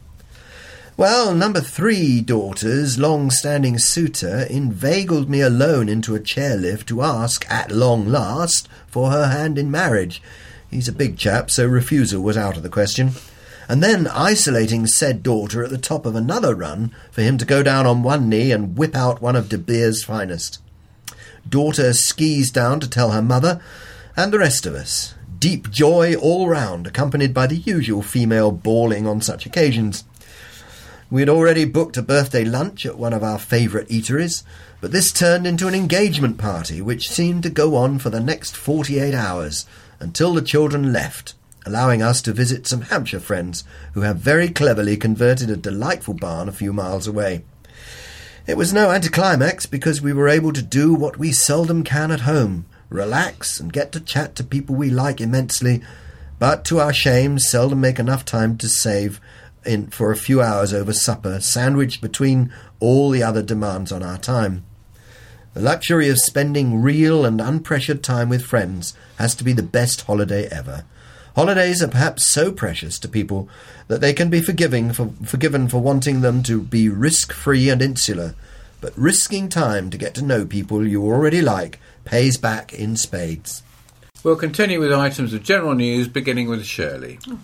Well, number three daughter's long-standing suitor inveigled me alone into a chairlift to ask, at long last, for her hand in marriage. He's a big chap, so refusal was out of the question. And then isolating said daughter at the top of another run for him to go down on one knee and whip out one of De Beers' finest. Daughter skis down to tell her mother, and the rest of us. Deep joy all round, accompanied by the usual female bawling on such occasions. We had already booked a birthday lunch at one of our favourite eateries, but this turned into an engagement party which seemed to go on for the next forty-eight hours, until the children left, allowing us to visit some Hampshire friends who have very cleverly converted a delightful barn a few miles away. It was no anticlimax because we were able to do what we seldom can at home, relax and get to chat to people we like immensely, but to our shame seldom make enough time to save in for a few hours over supper, sandwiched between all the other demands on our time. The luxury of spending real and unpressured time with friends has to be the best holiday ever. Holidays are perhaps so precious to people that they can be forgiving for, forgiven for wanting them to be risk-free and insular, but risking time to get to know people you already like pays back in spades. We'll continue with items of general news, beginning with Shirley. Oh.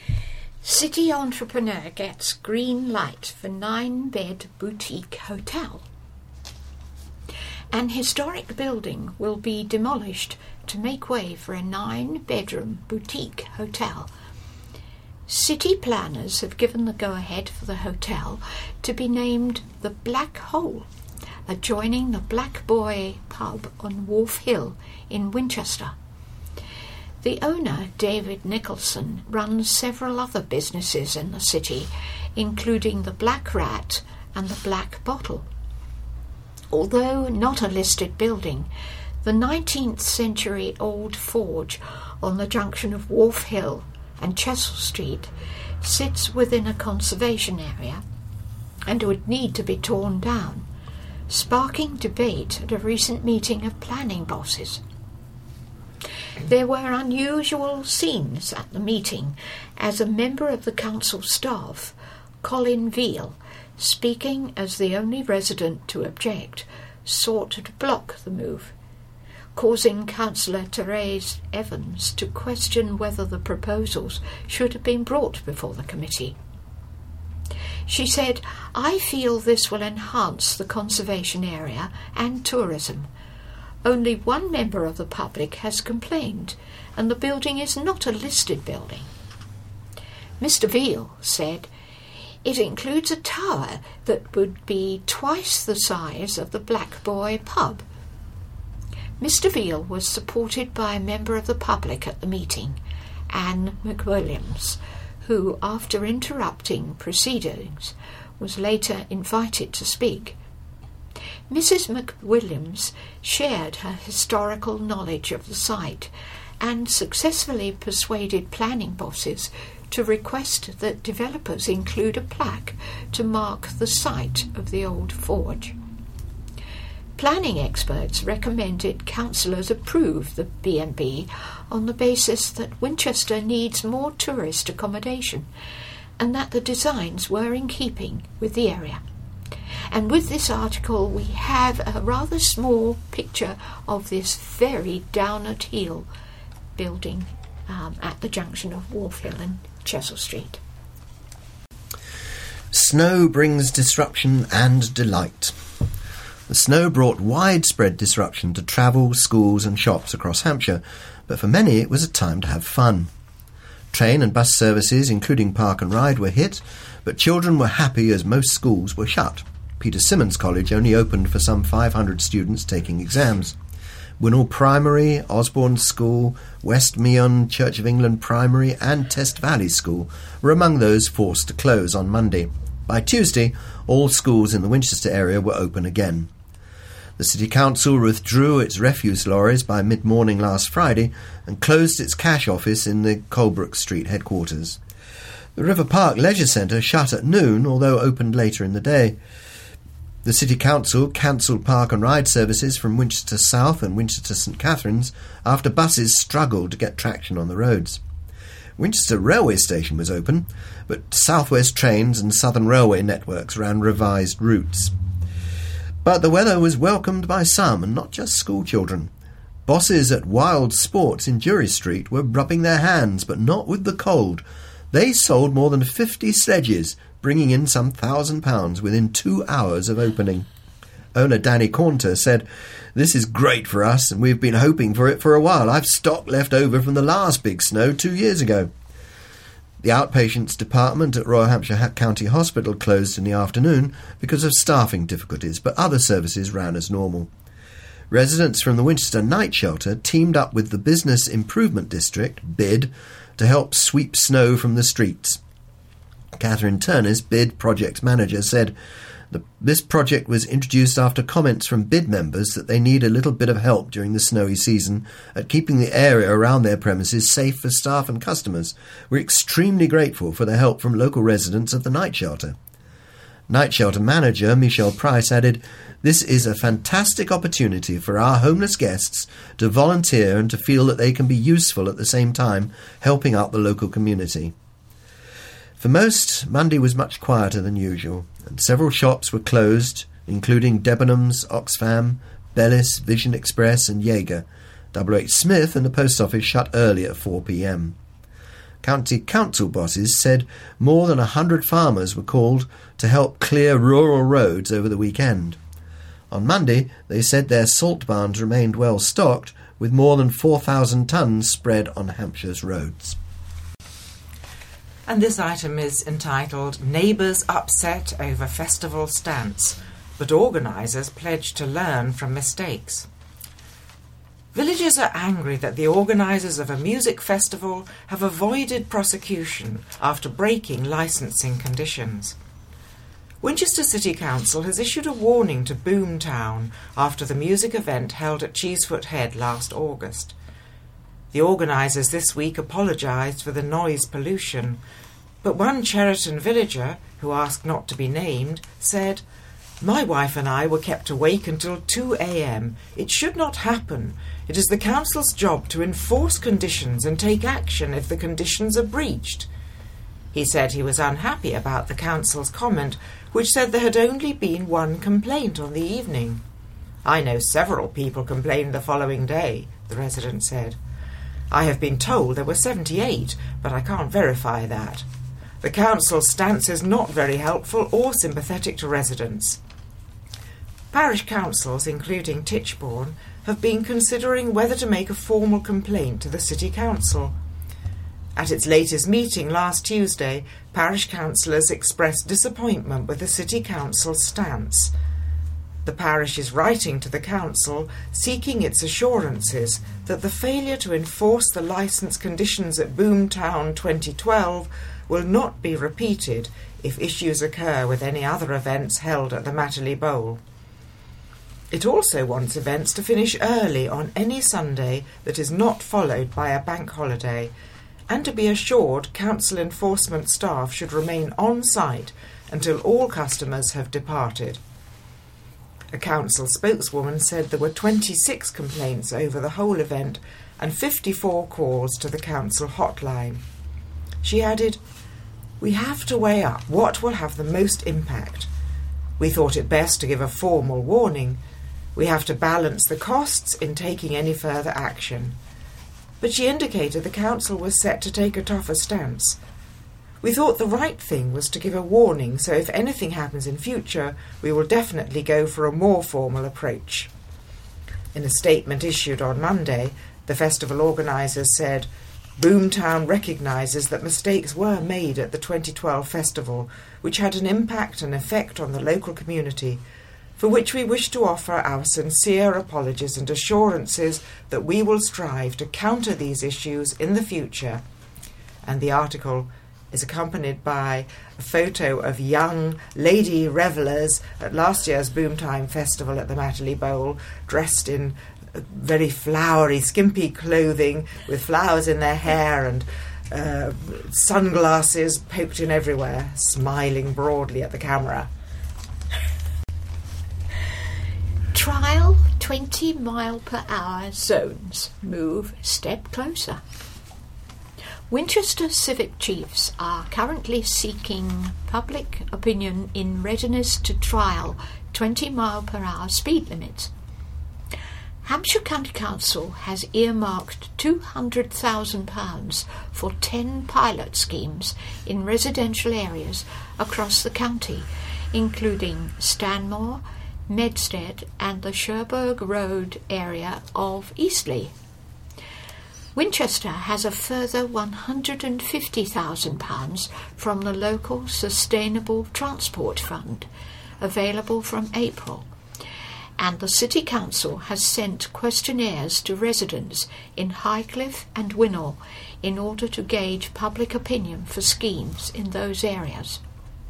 City entrepreneur gets green light for nine-bed boutique hotel. An historic building will be demolished to make way for a nine-bedroom boutique hotel. City planners have given the go-ahead for the hotel to be named the Black Hole, adjoining the Black Boy pub on Wharf Hill in Winchester. The owner, David Nicholson, runs several other businesses in the city, including the Black Rat and the Black Bottle. Although not a listed building, the nineteenth century old forge on the junction of Wharf Hill and Chessel Street sits within a conservation area and would need to be torn down, sparking debate at a recent meeting of planning bosses. There were unusual scenes at the meeting as a member of the council staff, Colin Veal, speaking as the only resident to object, sought to block the move, causing Councillor Therese Evans to question whether the proposals should have been brought before the committee. She said, "I feel this will enhance the conservation area and tourism. Only one member of the public has complained, and the building is not a listed building." Mister Veal said, "It includes a tower that would be twice the size of the Black Boy pub." Mister Veal was supported by a member of the public at the meeting, Anne McWilliams, who, after interrupting proceedings, was later invited to speak. Missus McWilliams shared her historical knowledge of the site and successfully persuaded planning bosses to request that developers include a plaque to mark the site of the old forge. Planning experts recommended councillors approve the B and B on the basis that Winchester needs more tourist accommodation and that the designs were in keeping with the area. And with this article we have a rather small picture of this very down-at-heel building um, at the junction of Wharf Hill and Chessel Street. Snow brings disruption and delight. The snow brought widespread disruption to travel, schools and shops across Hampshire, but for many it was a time to have fun. Train and bus services, including Park and Ride, were hit, but children were happy as most schools were shut. Peter Simmons College only opened for some five hundred students taking exams. Winnall Primary, Osborne School, West Meon Church of England Primary and Test Valley School were among those forced to close on Monday. By Tuesday, all schools in the Winchester area were open again. The City Council withdrew its refuse lorries by mid-morning last Friday and closed its cash office in the Colebrook Street headquarters. The River Park Leisure Centre shut at noon, although opened later in the day. The City Council cancelled park and ride services from Winchester South and Winchester St Catherine's after buses struggled to get traction on the roads. Winchester Railway Station was open, but South West Trains and Southern Railway networks ran revised routes. But the weather was welcomed by some, and not just schoolchildren. Bosses at Wild Sports in Jury Street were rubbing their hands, but not with the cold. They sold more than fifty sledges, bringing in some thousand pounds within two hours of opening. Owner Danny Caunter said, "This is great for us, and we've been hoping for it for a while. I've stock left over from the last big snow two years ago." The outpatients department at Royal Hampshire County Hospital closed in the afternoon because of staffing difficulties, but other services ran as normal. Residents from the Winchester Night Shelter teamed up with the Business Improvement District, B I D, to help sweep snow from the streets. Catherine Turner, B I D project manager, said, the, this project was introduced after comments from B I D members that they need a little bit of help during the snowy season at keeping the area around their premises safe for staff and customers. We're extremely grateful for the help from local residents of the night shelter. Night shelter manager Michelle Price added, "This is a fantastic opportunity for our homeless guests to volunteer and to feel that they can be useful at the same time helping out the local community." For most, Monday was much quieter than usual, and several shops were closed, including Debenhams, Oxfam, Bellis, Vision Express and Jaeger. W H Smith and the post office shut early at four p m. County council bosses said more than a hundred farmers were called to help clear rural roads over the weekend. On Monday, they said their salt barns remained well stocked, with more than four thousand tonnes spread on Hampshire's roads. And this item is entitled "Neighbours Upset Over Festival Stance, but Organisers Pledge to Learn from Mistakes." Villagers are angry that the organisers of a music festival have avoided prosecution after breaking licensing conditions. Winchester City Council has issued a warning to Boomtown after the music event held at Cheesefoot Head last August. The organisers this week apologised for the noise pollution, but one Cheriton villager, who asked not to be named, said, "My wife and I were kept awake until two a m. It should not happen. It is the council's job to enforce conditions and take action if the conditions are breached." He said he was unhappy about the council's comment, which said there had only been one complaint on the evening. "I know several people complained the following day," the resident said. "I have been told there were seventy-eight, but I can't verify that. The council's stance is not very helpful or sympathetic to residents." Parish councils, including Titchbourne, have been considering whether to make a formal complaint to the City Council. At its latest meeting last Tuesday, parish councillors expressed disappointment with the City Council's stance. The parish is writing to the council seeking its assurances that the failure to enforce the licence conditions at Boomtown twenty twelve will not be repeated if issues occur with any other events held at the Matterley Bowl. It also wants events to finish early on any Sunday that is not followed by a bank holiday, and to be assured council enforcement staff should remain on site until all customers have departed. A council spokeswoman said there were twenty-six complaints over the whole event and fifty-four calls to the council hotline. She added, "We have to weigh up what will have the most impact. We thought it best to give a formal warning. We have to balance the costs in taking any further action." But she indicated the council was set to take a tougher stance. "We thought the right thing was to give a warning, so if anything happens in future, we will definitely go for a more formal approach." In a statement issued on Monday, the festival organisers said, Boomtown recognises that mistakes were made at the twenty twelve festival, which had an impact and effect on the local community, for which we wish to offer our sincere apologies and assurances that we will strive to counter these issues in the future. And the article is accompanied by a photo of young lady revellers at last year's Boomtime Festival at the Matterley Bowl, dressed in very flowery, skimpy clothing with flowers in their hair and uh, sunglasses poked in everywhere, smiling broadly at the camera. Trial twenty mile per hour zones move a step closer. Winchester civic chiefs are currently seeking public opinion in readiness to trial twenty mile per hour speed limits. Hampshire County Council has earmarked two hundred thousand pounds for ten pilot schemes in residential areas across the county, including Stanmore, Medstead and the Cherbourg Road area of Eastleigh. Winchester has a further one hundred fifty thousand pounds from the local Sustainable Transport Fund, available from April, and the City Council has sent questionnaires to residents in Highcliffe and Winnall in order to gauge public opinion for schemes in those areas.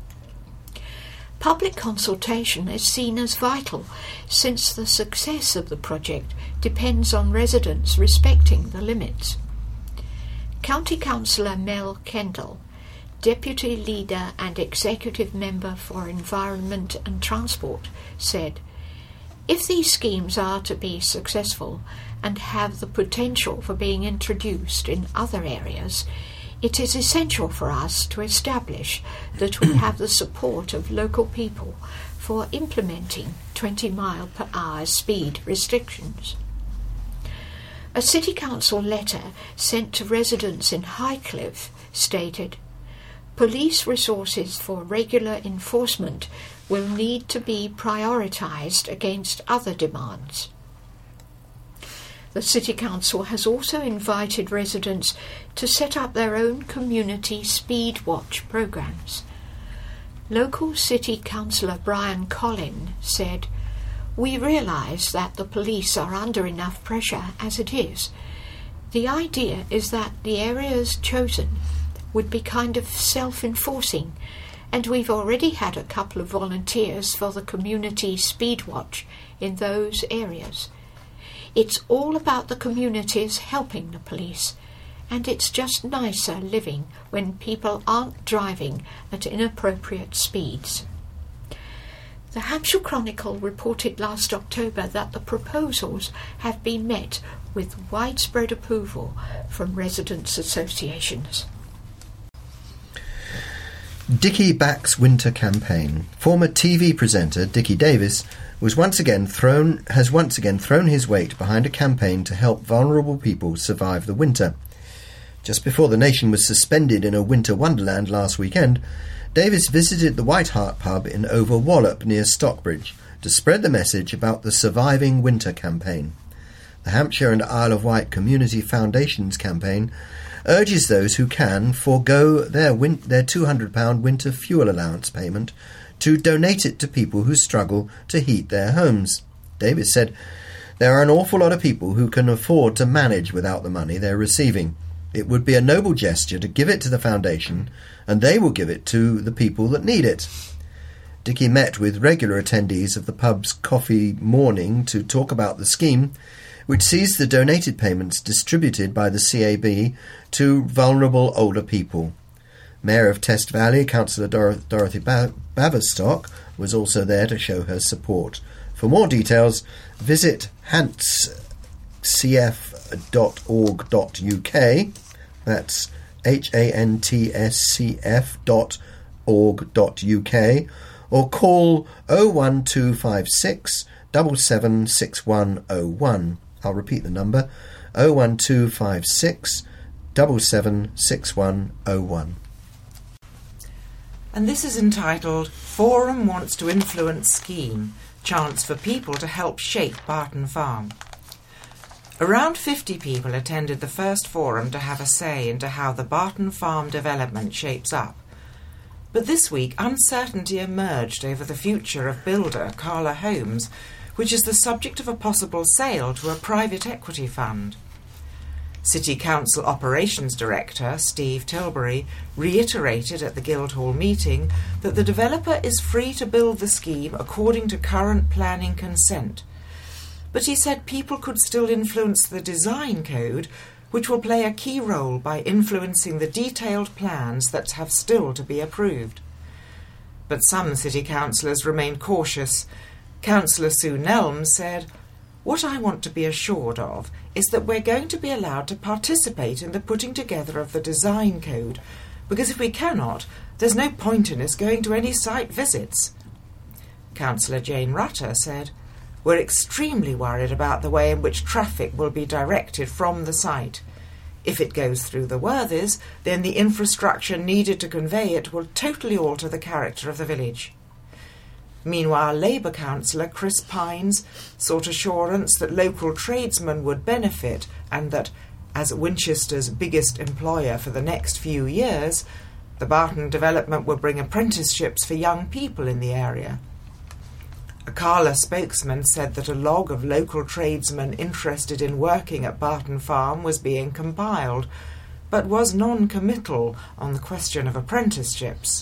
Public consultation is seen as vital, since the success of the project depends on residents respecting the limits. County Councillor Mel Kendall, Deputy Leader and Executive Member for Environment and Transport, said, "If these schemes are to be successful and have the potential for being introduced in other areas, it is essential for us to establish that we have the support of local people for implementing twenty mile per hour speed restrictions." A City Council letter sent to residents in Highcliffe stated, "Police resources for regular enforcement will need to be prioritised against other demands." The City Council has also invited residents to set up their own community speed watch programmes. Local City Councillor Brian Collin said, "We realise that the police are under enough pressure as it is. The idea is that the areas chosen would be kind of self-enforcing, and we've already had a couple of volunteers for the community speed watch in those areas. It's all about the communities helping the police, and it's just nicer living when people aren't driving at inappropriate speeds." The Hampshire Chronicle reported last October that the proposals have been met with widespread approval from residents' associations. Dickie backs winter campaign. Former T V presenter Dickie Davis was once again thrown has once again thrown his weight behind a campaign to help vulnerable people survive the winter. Just before the nation was suspended in a winter wonderland last weekend, Davis visited the White Hart pub in Over Wallop near Stockbridge to spread the message about the Surviving Winter campaign. The Hampshire and Isle of Wight Community Foundations campaign urges those who can forego their win- their two hundred pounds winter fuel allowance payment to donate it to people who struggle to heat their homes. Davis said, "There are an awful lot of people who can afford to manage without the money they're receiving. It would be a noble gesture to give it to the foundation, and they will give it to the people that need it." Dickie met with regular attendees of the pub's coffee morning to talk about the scheme, which sees the donated payments distributed by the C A B to vulnerable older people. Mayor of Test Valley, Councillor Dor- Dorothy ba- Baverstock, was also there to show her support. For more details, visit hants c f dot org dot u k. That's H A N T S C F dot org dot U K, or call oh one two five six, seven seven six one oh one. I'll repeat the number, oh one two five six, seven seven six one oh one. And this is entitled Forum Wants to Influence Scheme, Chance for People to Help Shape Barton Farm. Around fifty people attended the first forum to have a say into how the Barton Farm development shapes up. But this week, uncertainty emerged over the future of builder Cala Homes, which is the subject of a possible sale to a private equity fund. City Council Operations Director Steve Tilbury reiterated at the Guildhall meeting that the developer is free to build the scheme according to current planning consent. But he said people could still influence the design code, which will play a key role by influencing the detailed plans that have still to be approved. But some city councillors remain cautious. Councillor Sue Nelms said, "What I want to be assured of is that we're going to be allowed to participate in the putting together of the design code, because if we cannot, there's no point in us going to any site visits." Councillor Jane Rutter said, "We're extremely worried about the way in which traffic will be directed from the site. If it goes through the Worthies, then the infrastructure needed to convey it will totally alter the character of the village." Meanwhile, Labour councillor Chris Pines sought assurance that local tradesmen would benefit and that, as Winchester's biggest employer for the next few years, the Barton development would bring apprenticeships for young people in the area. A Cala spokesman said that a log of local tradesmen interested in working at Barton Farm was being compiled, but was non-committal on the question of apprenticeships.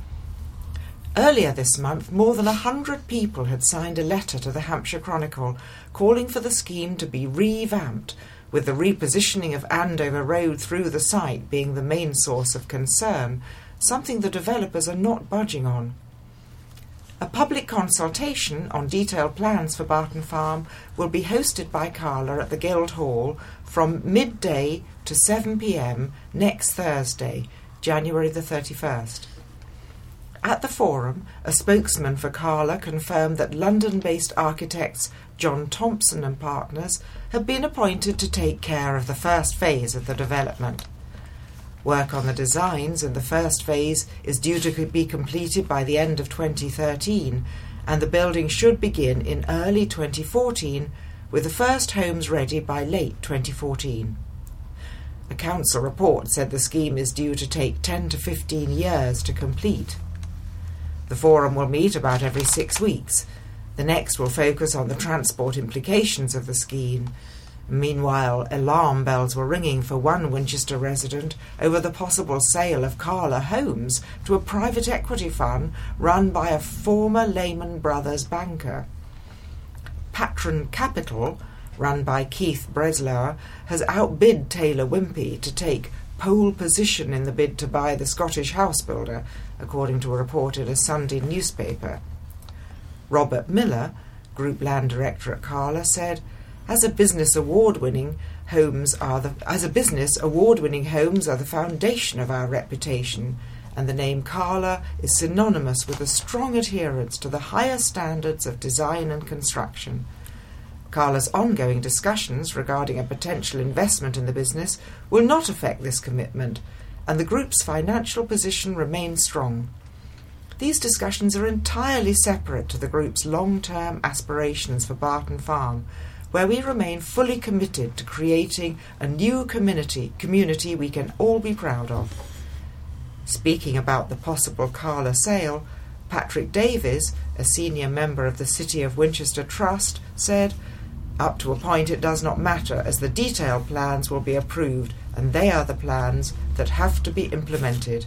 Earlier this month, more than a hundred people had signed a letter to the Hampshire Chronicle calling for the scheme to be revamped, with the repositioning of Andover Road through the site being the main source of concern, something the developers are not budging on. A public consultation on detailed plans for Barton Farm will be hosted by Cala at the Guildhall from midday to seven p m next Thursday, January the thirty-first. At the forum, a spokesman for Cala confirmed that London-based architects John Thompson and Partners have been appointed to take care of the first phase of the development. Work on the designs in the first phase is due to be completed by the end of twenty thirteen, and the building should begin in early twenty fourteen, with the first homes ready by late twenty fourteen. A council report said the scheme is due to take ten to fifteen years to complete. The forum will meet about every six weeks. The next will focus on the transport implications of the scheme. Meanwhile, alarm bells were ringing for one Winchester resident over the possible sale of Cala Homes to a private equity fund run by a former Lehman Brothers banker. Patron Capital, run by Keith Breslauer, has outbid Taylor Wimpey to take pole position in the bid to buy the Scottish house builder, according to a report in a Sunday newspaper. Robert Miller, Group Land Director at Cala, said, As a business award-winning homes are the as a business award-winning homes are the foundation of our reputation, and the name Cala is synonymous with a strong adherence to the higher standards of design and construction. Cala's ongoing discussions regarding a potential investment in the business will not affect this commitment, and the group's financial position remains strong. These discussions are entirely separate to the group's long-term aspirations for Barton Farm, where we remain fully committed to creating a new community, community we can all be proud of. Speaking about the possible Cala sale, Patrick Davies, a senior member of the City of Winchester Trust, said, Up to a point it does not matter, as the detailed plans will be approved, and they are the plans that have to be implemented.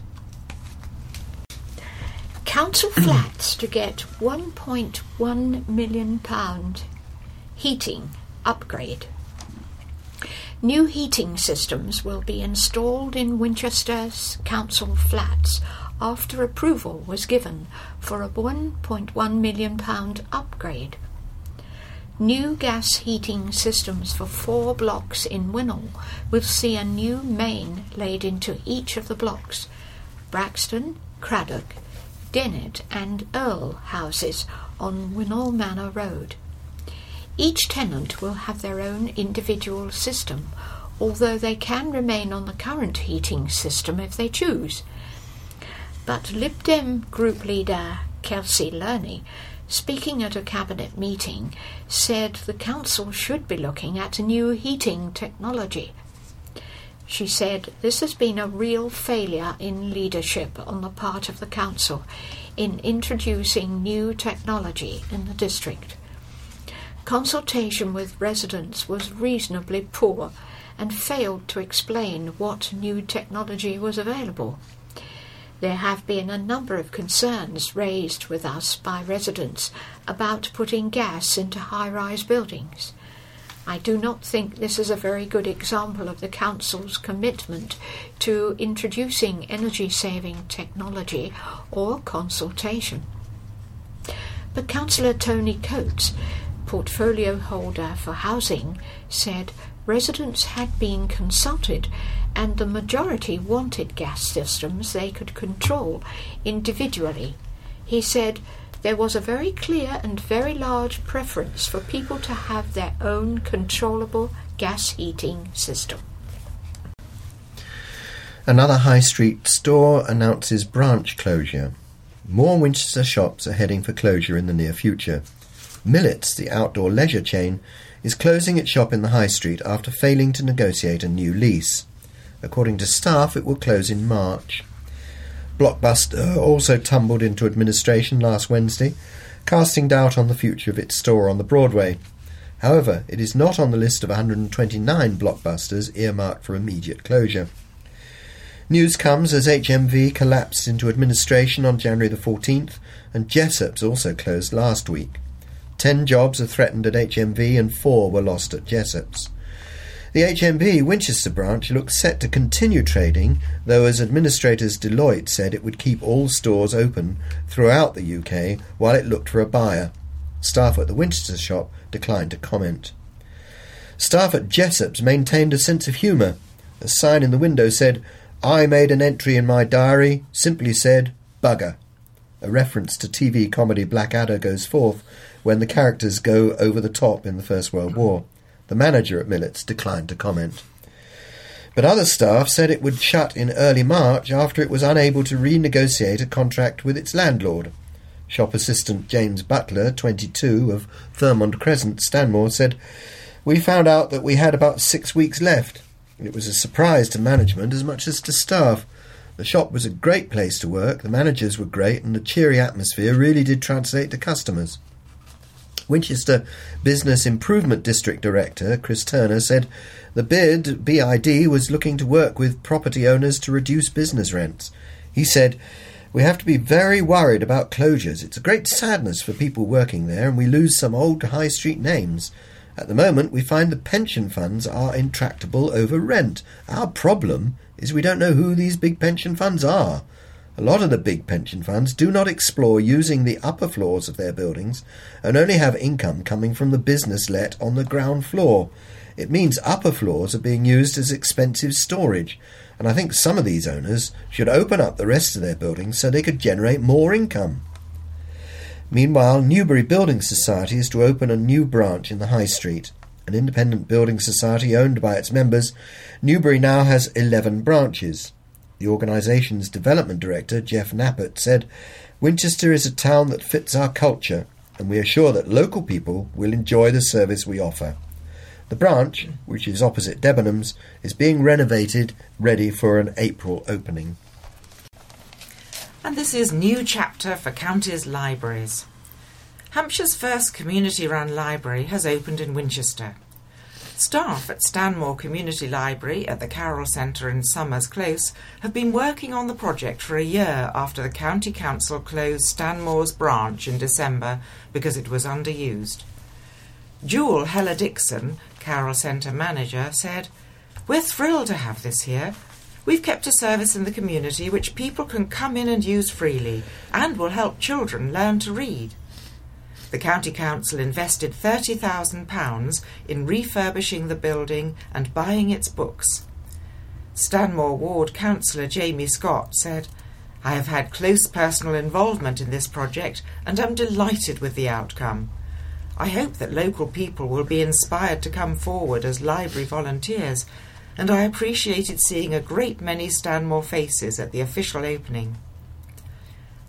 Council flats to get one point one million pounds heating upgrade. New heating systems will be installed in Winchester's council flats after approval was given for a one point one million pounds upgrade. New gas heating systems for four blocks in Winnall will see a new main laid into each of the blocks: Braxton, Craddock, Dennett and Earl houses on Winnall Manor Road. Each tenant will have their own individual system, although they can remain on the current heating system if they choose. But Lib Dem group leader Kelsey Lerney speaking at a cabinet meeting, said the council should be looking at new heating technology. She said this has been a real failure in leadership on the part of the council in introducing new technology in the district. Consultation with residents was reasonably poor and failed to explain what new technology was available. There have been a number of concerns raised with us by residents about putting gas into high-rise buildings. I do not think this is a very good example of the Council's commitment to introducing energy-saving technology or consultation. But Councillor Tony Coates, portfolio holder for housing, said residents had been consulted and the majority wanted gas systems they could control individually. He said there was a very clear and very large preference for people to have their own controllable gas heating system. Another high street store announces branch closure. More Winchester shops are heading for closure in the near future. Millets, the outdoor leisure chain, is closing its shop in the high street after failing to negotiate a new lease. According to staff, it will close in March. Blockbuster also tumbled into administration last Wednesday, casting doubt on the future of its store on the Broadway. However, it is not on the list of one hundred twenty-nine Blockbusters earmarked for immediate closure. News comes as H M V collapsed into administration on January the fourteenth, and Jessop's also closed last week. Ten jobs are threatened at H M V and four were lost at Jessop's. The H M V Winchester branch looks set to continue trading, though as administrators Deloitte said it would keep all stores open throughout the U K while it looked for a buyer. Staff at the Winchester shop declined to comment. Staff at Jessop's maintained a sense of humour. A sign in the window said, "I made an entry in my diary, simply said, bugger." A reference to T V comedy Blackadder goes forth when the characters go over the top in the First World War. The manager at Millets declined to comment. But other staff said it would shut in early March after it was unable to renegotiate a contract with its landlord. Shop assistant James Butler, twenty-two, of Thurmond Crescent, Stanmore, said, "We found out that we had about six weeks left. It was a surprise to management as much as to staff. The shop was a great place to work, the managers were great, and the cheery atmosphere really did translate to customers." Winchester Business Improvement District Director Chris Turner said the bid, B I D, was looking to work with property owners to reduce business rents. He said, "We have to be very worried about closures. It's a great sadness for people working there, and we lose some old high street names. At the moment, we find the pension funds are intractable over rent. Our problem is we don't know who these big pension funds are. A lot of the big pension funds do not explore using the upper floors of their buildings and only have income coming from the business let on the ground floor. It means upper floors are being used as expensive storage, and I think some of these owners should open up the rest of their buildings so they could generate more income." Meanwhile, Newbury Building Society is to open a new branch in the High Street. An independent building society owned by its members, Newbury now has eleven branches. The organisation's development director, Jeff Knappert, said, "Winchester is a town that fits our culture, and we are sure that local people will enjoy the service we offer." The branch, which is opposite Debenhams, is being renovated, ready for an April opening. And this is New Chapter for Counties Libraries. Hampshire's first community-run library has opened in Winchester. Staff at Stanmore Community Library at the Carroll Centre in Summers Close have been working on the project for a year after the County Council closed Stanmore's branch in December because it was underused. Jewel Heller-Dixon, Carroll Centre manager, said, "We're thrilled to have this here. We've kept a service in the community which people can come in and use freely and will help children learn to read." The County Council invested thirty thousand pounds in refurbishing the building and buying its books. Stanmore Ward Councillor Jamie Scott said, "I have had close personal involvement in this project and am delighted with the outcome. I hope that local people will be inspired to come forward as library volunteers, and I appreciated seeing a great many Stanmore faces at the official opening."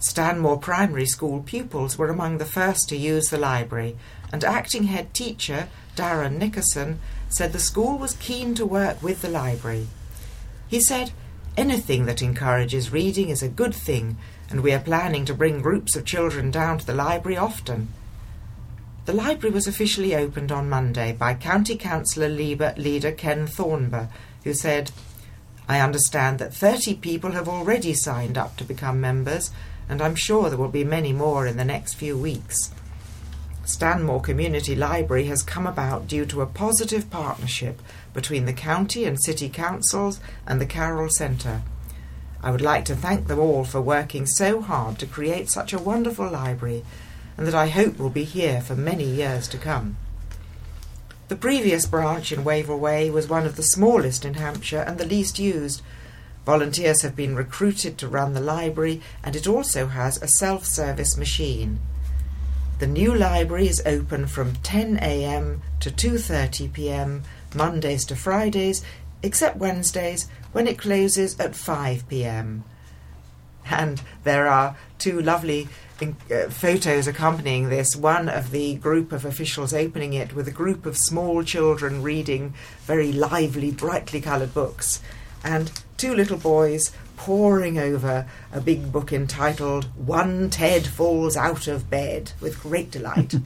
Stanmore Primary School pupils were among the first to use the library, and acting head teacher Darren Nickerson said the school was keen to work with the library. He said, "Anything that encourages reading is a good thing, and we are planning to bring groups of children down to the library often." The library was officially opened on Monday by County Councillor leader Ken Thornber, who said, "I understand that thirty people have already signed up to become members, and I'm sure there will be many more in the next few weeks." Stanmore Community Library has come about due to a positive partnership between the county and city councils and the Carroll Centre. I would like to thank them all for working so hard to create such a wonderful library, and that I hope will be here for many years to come. The previous branch in Wavell Way was one of the smallest in Hampshire and the least used. Volunteers have been recruited to run the library, and it also has a self-service machine. The new library is open from ten a m to two thirty p m, Mondays to Fridays, except Wednesdays, when it closes at five p m. And there are two lovely uh, photos accompanying this, one of the group of officials opening it with a group of small children reading very lively, brightly coloured books, and two little boys poring over a big book entitled "One Ted Falls Out of Bed" with great delight.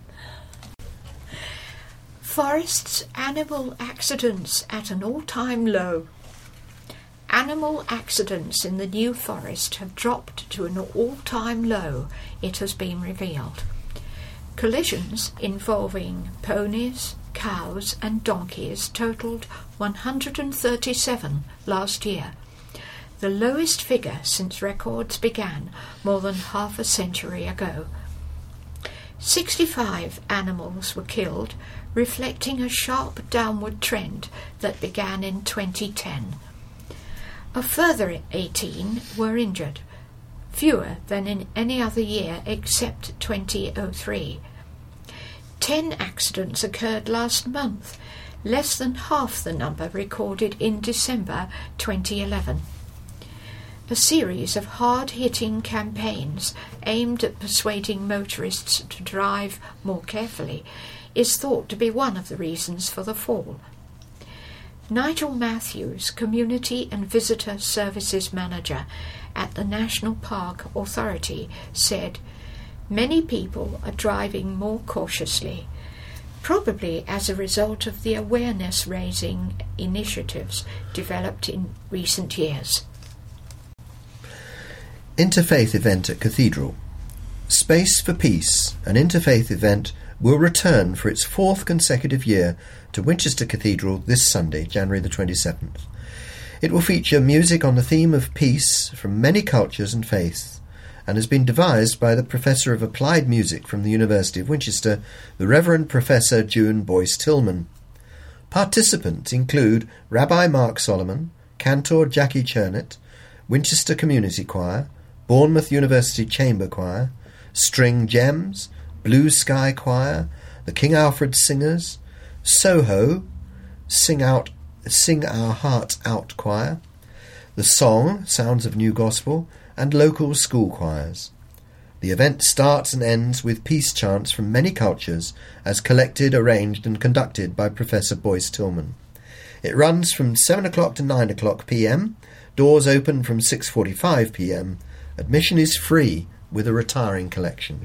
Forests animal accidents at an all-time low. Animal accidents in the New Forest have dropped to an all-time low, it has been revealed. Collisions involving ponies, cows and donkeys totalled one hundred thirty-seven last year, the lowest figure since records began more than half a century ago. sixty-five animals were killed, reflecting a sharp downward trend that began in twenty ten. A further eighteen were injured, fewer than in any other year except twenty oh three. Ten accidents occurred last month, less than half the number recorded in December twenty eleven. A series of hard-hitting campaigns aimed at persuading motorists to drive more carefully is thought to be one of the reasons for the fall. Nigel Matthews, Community and Visitor Services Manager at the National Park Authority, said, "Many people are driving more cautiously, probably as a result of the awareness-raising initiatives developed in recent years." Interfaith event at Cathedral. Space for Peace, an interfaith event, will return for its fourth consecutive year to Winchester Cathedral this Sunday, January the twenty-seventh. It will feature music on the theme of peace from many cultures and faiths, and has been devised by the Professor of Applied Music from the University of Winchester, the Reverend Professor June Boyce Tillman. Participants include Rabbi Mark Solomon, Cantor Jackie Chernett, Winchester Community Choir, Bournemouth University Chamber Choir, String Gems, Blue Sky Choir, the King Alfred Singers, Soho, Sing Out, Sing Our Hearts Out Choir, the Song, Sounds of New Gospel, and local school choirs. The event starts and ends with peace chants from many cultures, as collected, arranged and conducted by Professor Boyce Tillman. It runs from seven o'clock to nine o'clock p m, doors open from six forty-five p m. Admission is free with a retiring collection.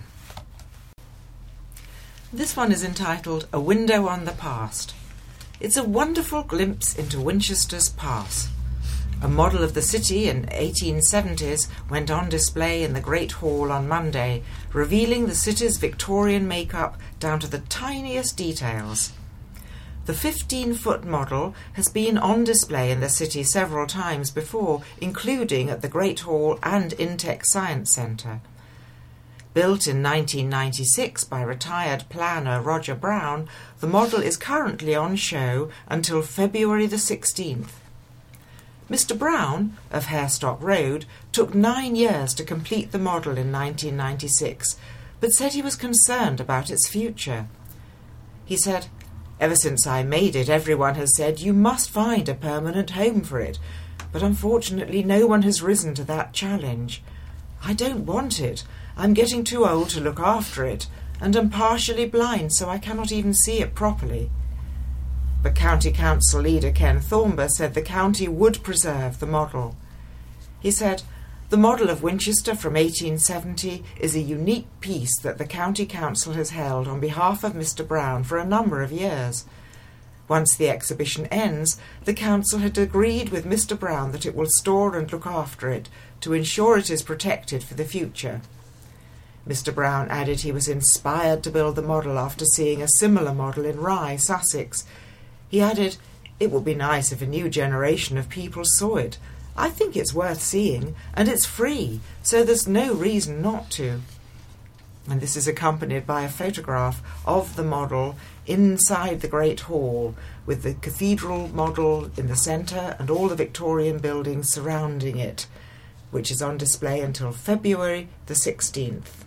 This one is entitled A Window on the Past. It's a wonderful glimpse into Winchester's past. A model of the city in eighteen seventies went on display in the Great Hall on Monday, revealing the city's Victorian make-up down to the tiniest details. The fifteen-foot model has been on display in the city several times before, including at the Great Hall and Intech Science Centre. Built in nineteen ninety-six by retired planner Roger Brown, the model is currently on show until February the sixteenth. Mister Brown, of Harestock Road, took nine years to complete the model in nineteen ninety-six, but said he was concerned about its future. He said, "Ever since I made it, everyone has said you must find a permanent home for it, but unfortunately no one has risen to that challenge. I don't want it. I'm getting too old to look after it, and am partially blind, so I cannot even see it properly. But County Council leader Ken Thornber said the county would preserve the model. He said, "The model of Winchester from eighteen seventy is a unique piece that the County Council has held on behalf of Mister Brown for a number of years. Once the exhibition ends, the Council had agreed with Mister Brown that it will store and look after it to ensure it is protected for the future." Mister Brown added he was inspired to build the model after seeing a similar model in Rye, Sussex. He added, "It would be nice if a new generation of people saw it. I think it's worth seeing, and it's free, so there's no reason not to." And this is accompanied by a photograph of the model inside the Great Hall, with the cathedral model in the centre and all the Victorian buildings surrounding it, which is on display until February the sixteenth.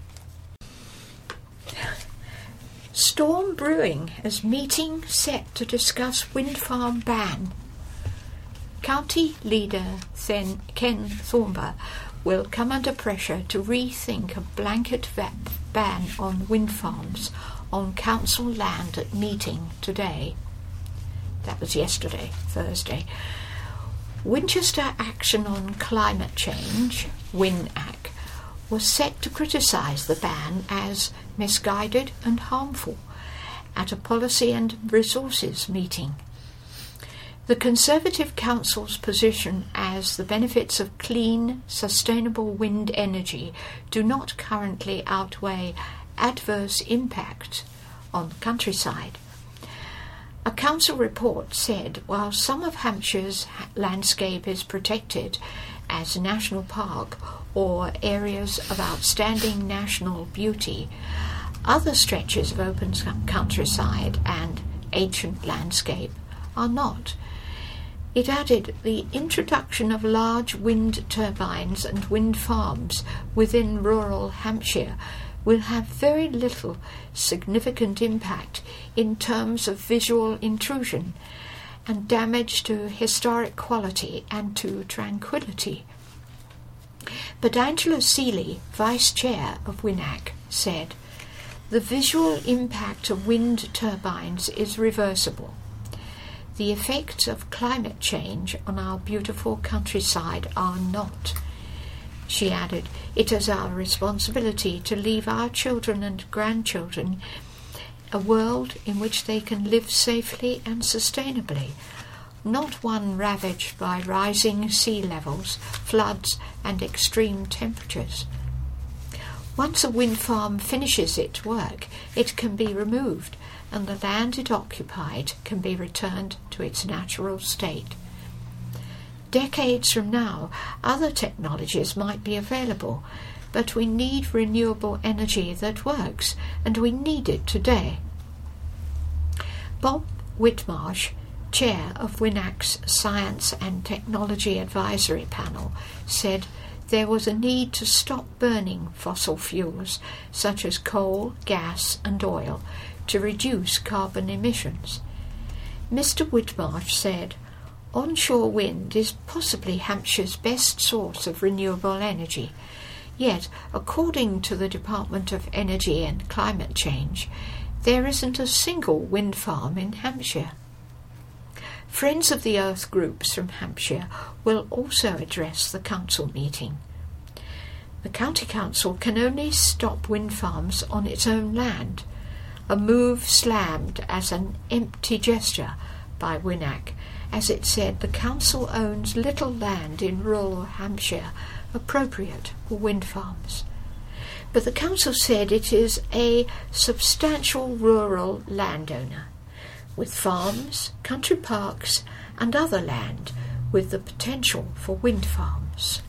Storm brewing as meeting set to discuss wind farm ban. County leader Ken Thornber will come under pressure to rethink a blanket va- ban on wind farms on council land at meeting today. That was yesterday, Thursday. Winchester Action on Climate Change, WinAC, was set to criticise the ban as misguided and harmful at a policy and resources meeting. The Conservative Council's position as the benefits of clean, sustainable wind energy do not currently outweigh adverse impact on the countryside. A council report said while some of Hampshire's landscape is protected as a national park or areas of outstanding national beauty, other stretches of open countryside and ancient landscape are not. It added the introduction of large wind turbines and wind farms within rural Hampshire will have very little significant impact in terms of visual intrusion and damage to historic quality and to tranquility. But Angela Seeley, Vice Chair of WinAC, said, "The visual impact of wind turbines is reversible. The effects of climate change on our beautiful countryside are not." She added, "It is our responsibility to leave our children and grandchildren a world in which they can live safely and sustainably, not one ravaged by rising sea levels, floods and extreme temperatures. Once a wind farm finishes its work, it can be removed and the land it occupied can be returned to its natural state. Decades from now, other technologies might be available, but we need renewable energy that works, and we need it today." Bob Whitmarsh, chair of WinAC's Science and Technology Advisory Panel, said there was a need to stop burning fossil fuels such as coal, gas and oil to reduce carbon emissions. Mister Whitmarsh said, "Onshore wind is possibly Hampshire's best source of renewable energy, yet, according to the Department of Energy and Climate Change, there isn't a single wind farm in Hampshire." Friends of the Earth groups from Hampshire will also address the council meeting. The County Council can only stop wind farms on its own land, a move slammed as an empty gesture by WinAC, as it said the council owns little land in rural Hampshire appropriate for wind farms. But the council said it is a substantial rural landowner, with farms, country parks and other land with the potential for wind farms.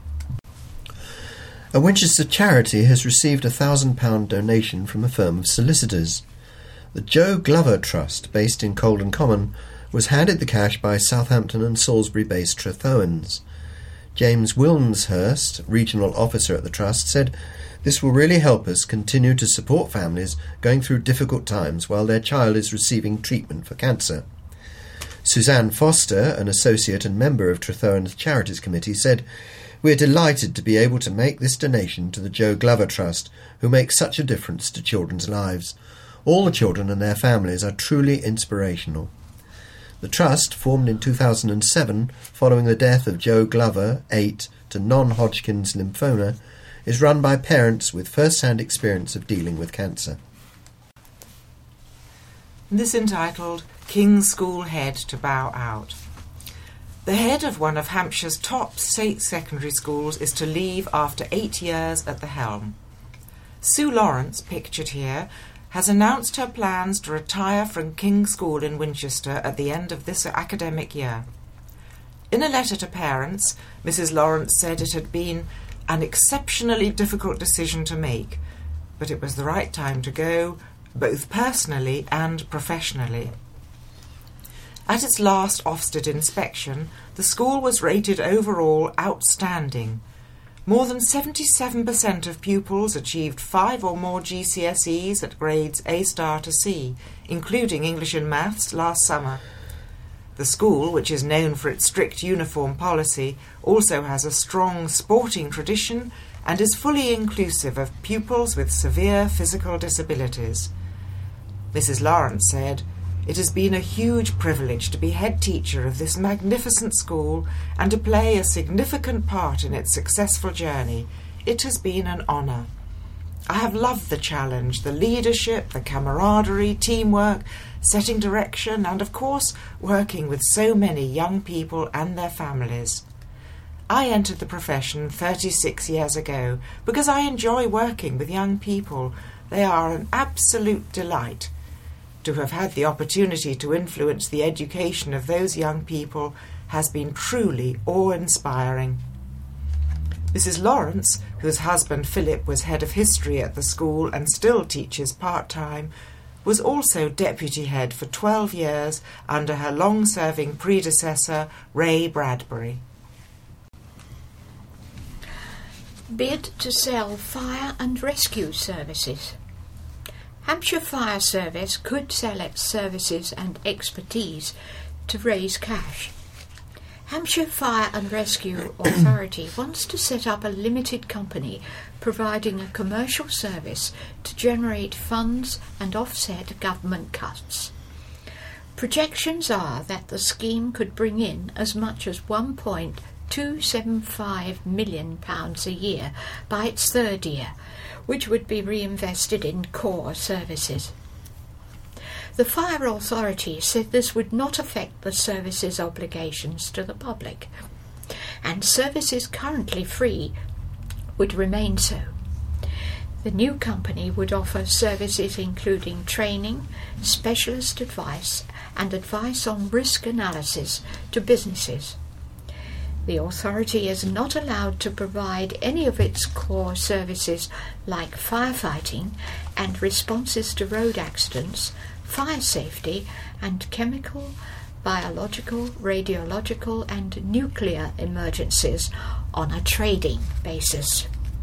A Winchester charity has received a one thousand pounds donation from a firm of solicitors. The Joe Glover Trust, based in Colden Common, was handed the cash by Southampton and Salisbury-based Trethowens. James Wilmshurst, regional officer at the Trust, said, "This will really help us continue to support families going through difficult times while their child is receiving treatment for cancer." Suzanne Foster, an associate and member of Trethoran's Charities Committee, said, "We're delighted to be able to make this donation to the Joe Glover Trust, who make such a difference to children's lives. All the children and their families are truly inspirational." The trust, formed in two thousand seven following the death of Joe Glover, eight, to non-Hodgkin's lymphoma, is run by parents with first-hand experience of dealing with cancer. This entitled King's School Head to Bow Out. The head of one of Hampshire's top state secondary schools is to leave after eight years at the helm. Sue Lawrence, pictured here, has announced her plans to retire from King's School in Winchester at the end of this academic year. In a letter to parents, Missus Lawrence said it had been an exceptionally difficult decision to make, but it was the right time to go, both personally and professionally. At its last Ofsted inspection, the school was rated overall outstanding. More than seventy-seven percent of pupils achieved five or more G C S Es at grades A star to C, including English and Maths last summer. The school, which is known for its strict uniform policy, also has a strong sporting tradition and is fully inclusive of pupils with severe physical disabilities. Missus Lawrence said, "It has been a huge privilege to be head teacher of this magnificent school and to play a significant part in its successful journey. It has been an honour. I have loved the challenge, the leadership, the camaraderie, teamwork, setting direction, and of course working with so many young people and their families. I entered the profession thirty-six years ago because I enjoy working with young people. They are an absolute delight. To have had the opportunity to influence the education of those young people has been truly awe-inspiring." Missus Lawrence, whose husband Philip was head of history at the school and still teaches part-time, was also deputy head for twelve years under her long-serving predecessor, Ray Bradbury. Bid to sell fire and rescue services. Hampshire Fire Service could sell its services and expertise to raise cash. Hampshire Fire and Rescue Authority wants to set up a limited company providing a commercial service to generate funds and offset government cuts. Projections are that the scheme could bring in as much as one point two seven five million pounds a year by its third year, which would be reinvested in core services. The Fire Authority said this would not affect the service's obligations to the public, and services currently free would remain so. The new company would offer services including training, specialist advice, and advice on risk analysis to businesses. The authority is not allowed to provide any of its core services like firefighting and responses to road accidents, fire safety, and chemical, biological, radiological, and nuclear emergencies on a trading basis.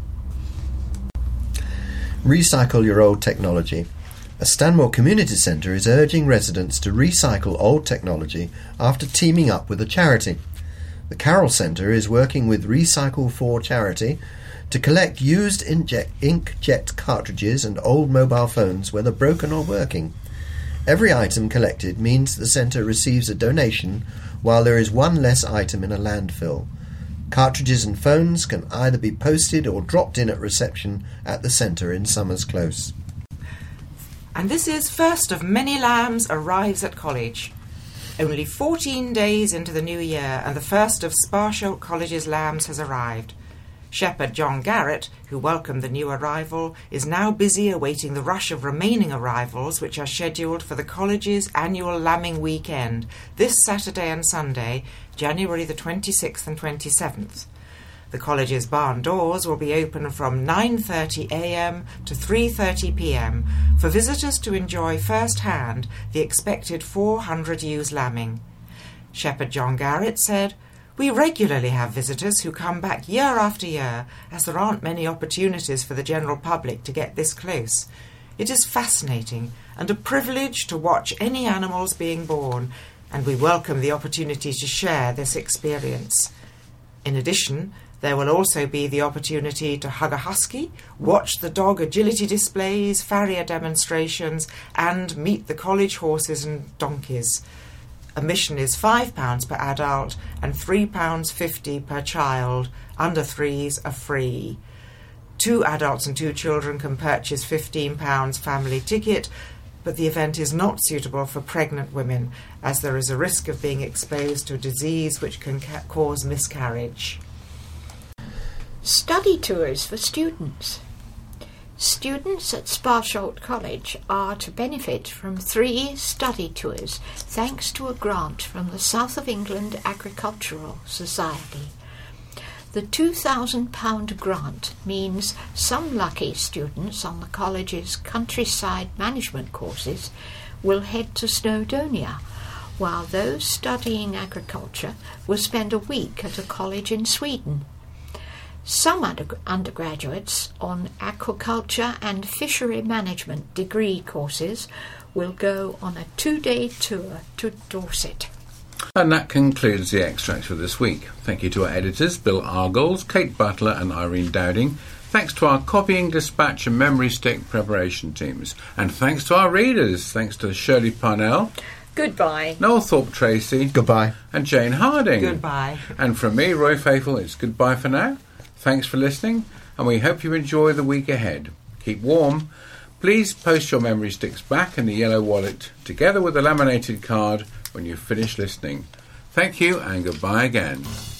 Recycle your old technology. A Stanmore Community Centre is urging residents to recycle old technology after teaming up with a charity. The Carroll Centre is working with Recycle for Charity to collect used inkjet, inkjet cartridges and old mobile phones, whether broken or working. Every item collected means the centre receives a donation, while there is one less item in a landfill. Cartridges and phones can either be posted or dropped in at reception at the centre in Summers Close. And this is First of Many Lambs arrives at college. Only fourteen days into the new year and the first of Sparsholt College's lambs has arrived. Shepherd John Garrett, who welcomed the new arrival, is now busy awaiting the rush of remaining arrivals which are scheduled for the college's annual lambing weekend, this Saturday and Sunday, January the twenty-sixth and twenty-seventh. The college's barn doors will be open from nine thirty a m to three thirty p m for visitors to enjoy first-hand the expected four hundred ewes lambing. Shepherd John Garrett said, "We regularly have visitors who come back year after year, as there aren't many opportunities for the general public to get this close. It is fascinating and a privilege to watch any animals being born, and we welcome the opportunity to share this experience. In addition, there will also be the opportunity to hug a husky, watch the dog agility displays, farrier demonstrations, and meet the college horses and donkeys. Admission is five pounds per adult and three pounds fifty per child. Under threes are free. Two adults and two children can purchase fifteen pounds family ticket, but the event is not suitable for pregnant women, as there is a risk of being exposed to a disease which can ca- cause miscarriage. Study tours for students. Students at Sparsholt College are to benefit from three study tours thanks to a grant from the South of England Agricultural Society. The two thousand pounds grant means some lucky students on the college's countryside management courses will head to Snowdonia, while those studying agriculture will spend a week at a college in Sweden. Some under- undergraduates on aquaculture and fishery management degree courses will go on a two-day tour to Dorset. And that concludes the extracts for this week. Thank you to our editors, Bill Argles, Kate Butler and Irene Dowding. Thanks to our copying, dispatch and memory stick preparation teams. And thanks to our readers. Thanks to Shirley Parnell. Goodbye. Noel Thorpe-Tracy. Goodbye. And Jane Harding. Goodbye. And from me, Roy Faithful, it's goodbye for now. Thanks for listening, and we hope you enjoy the week ahead. Keep warm. Please post your memory sticks back in the yellow wallet, together with a laminated card, when you finish listening. Thank you, and goodbye again.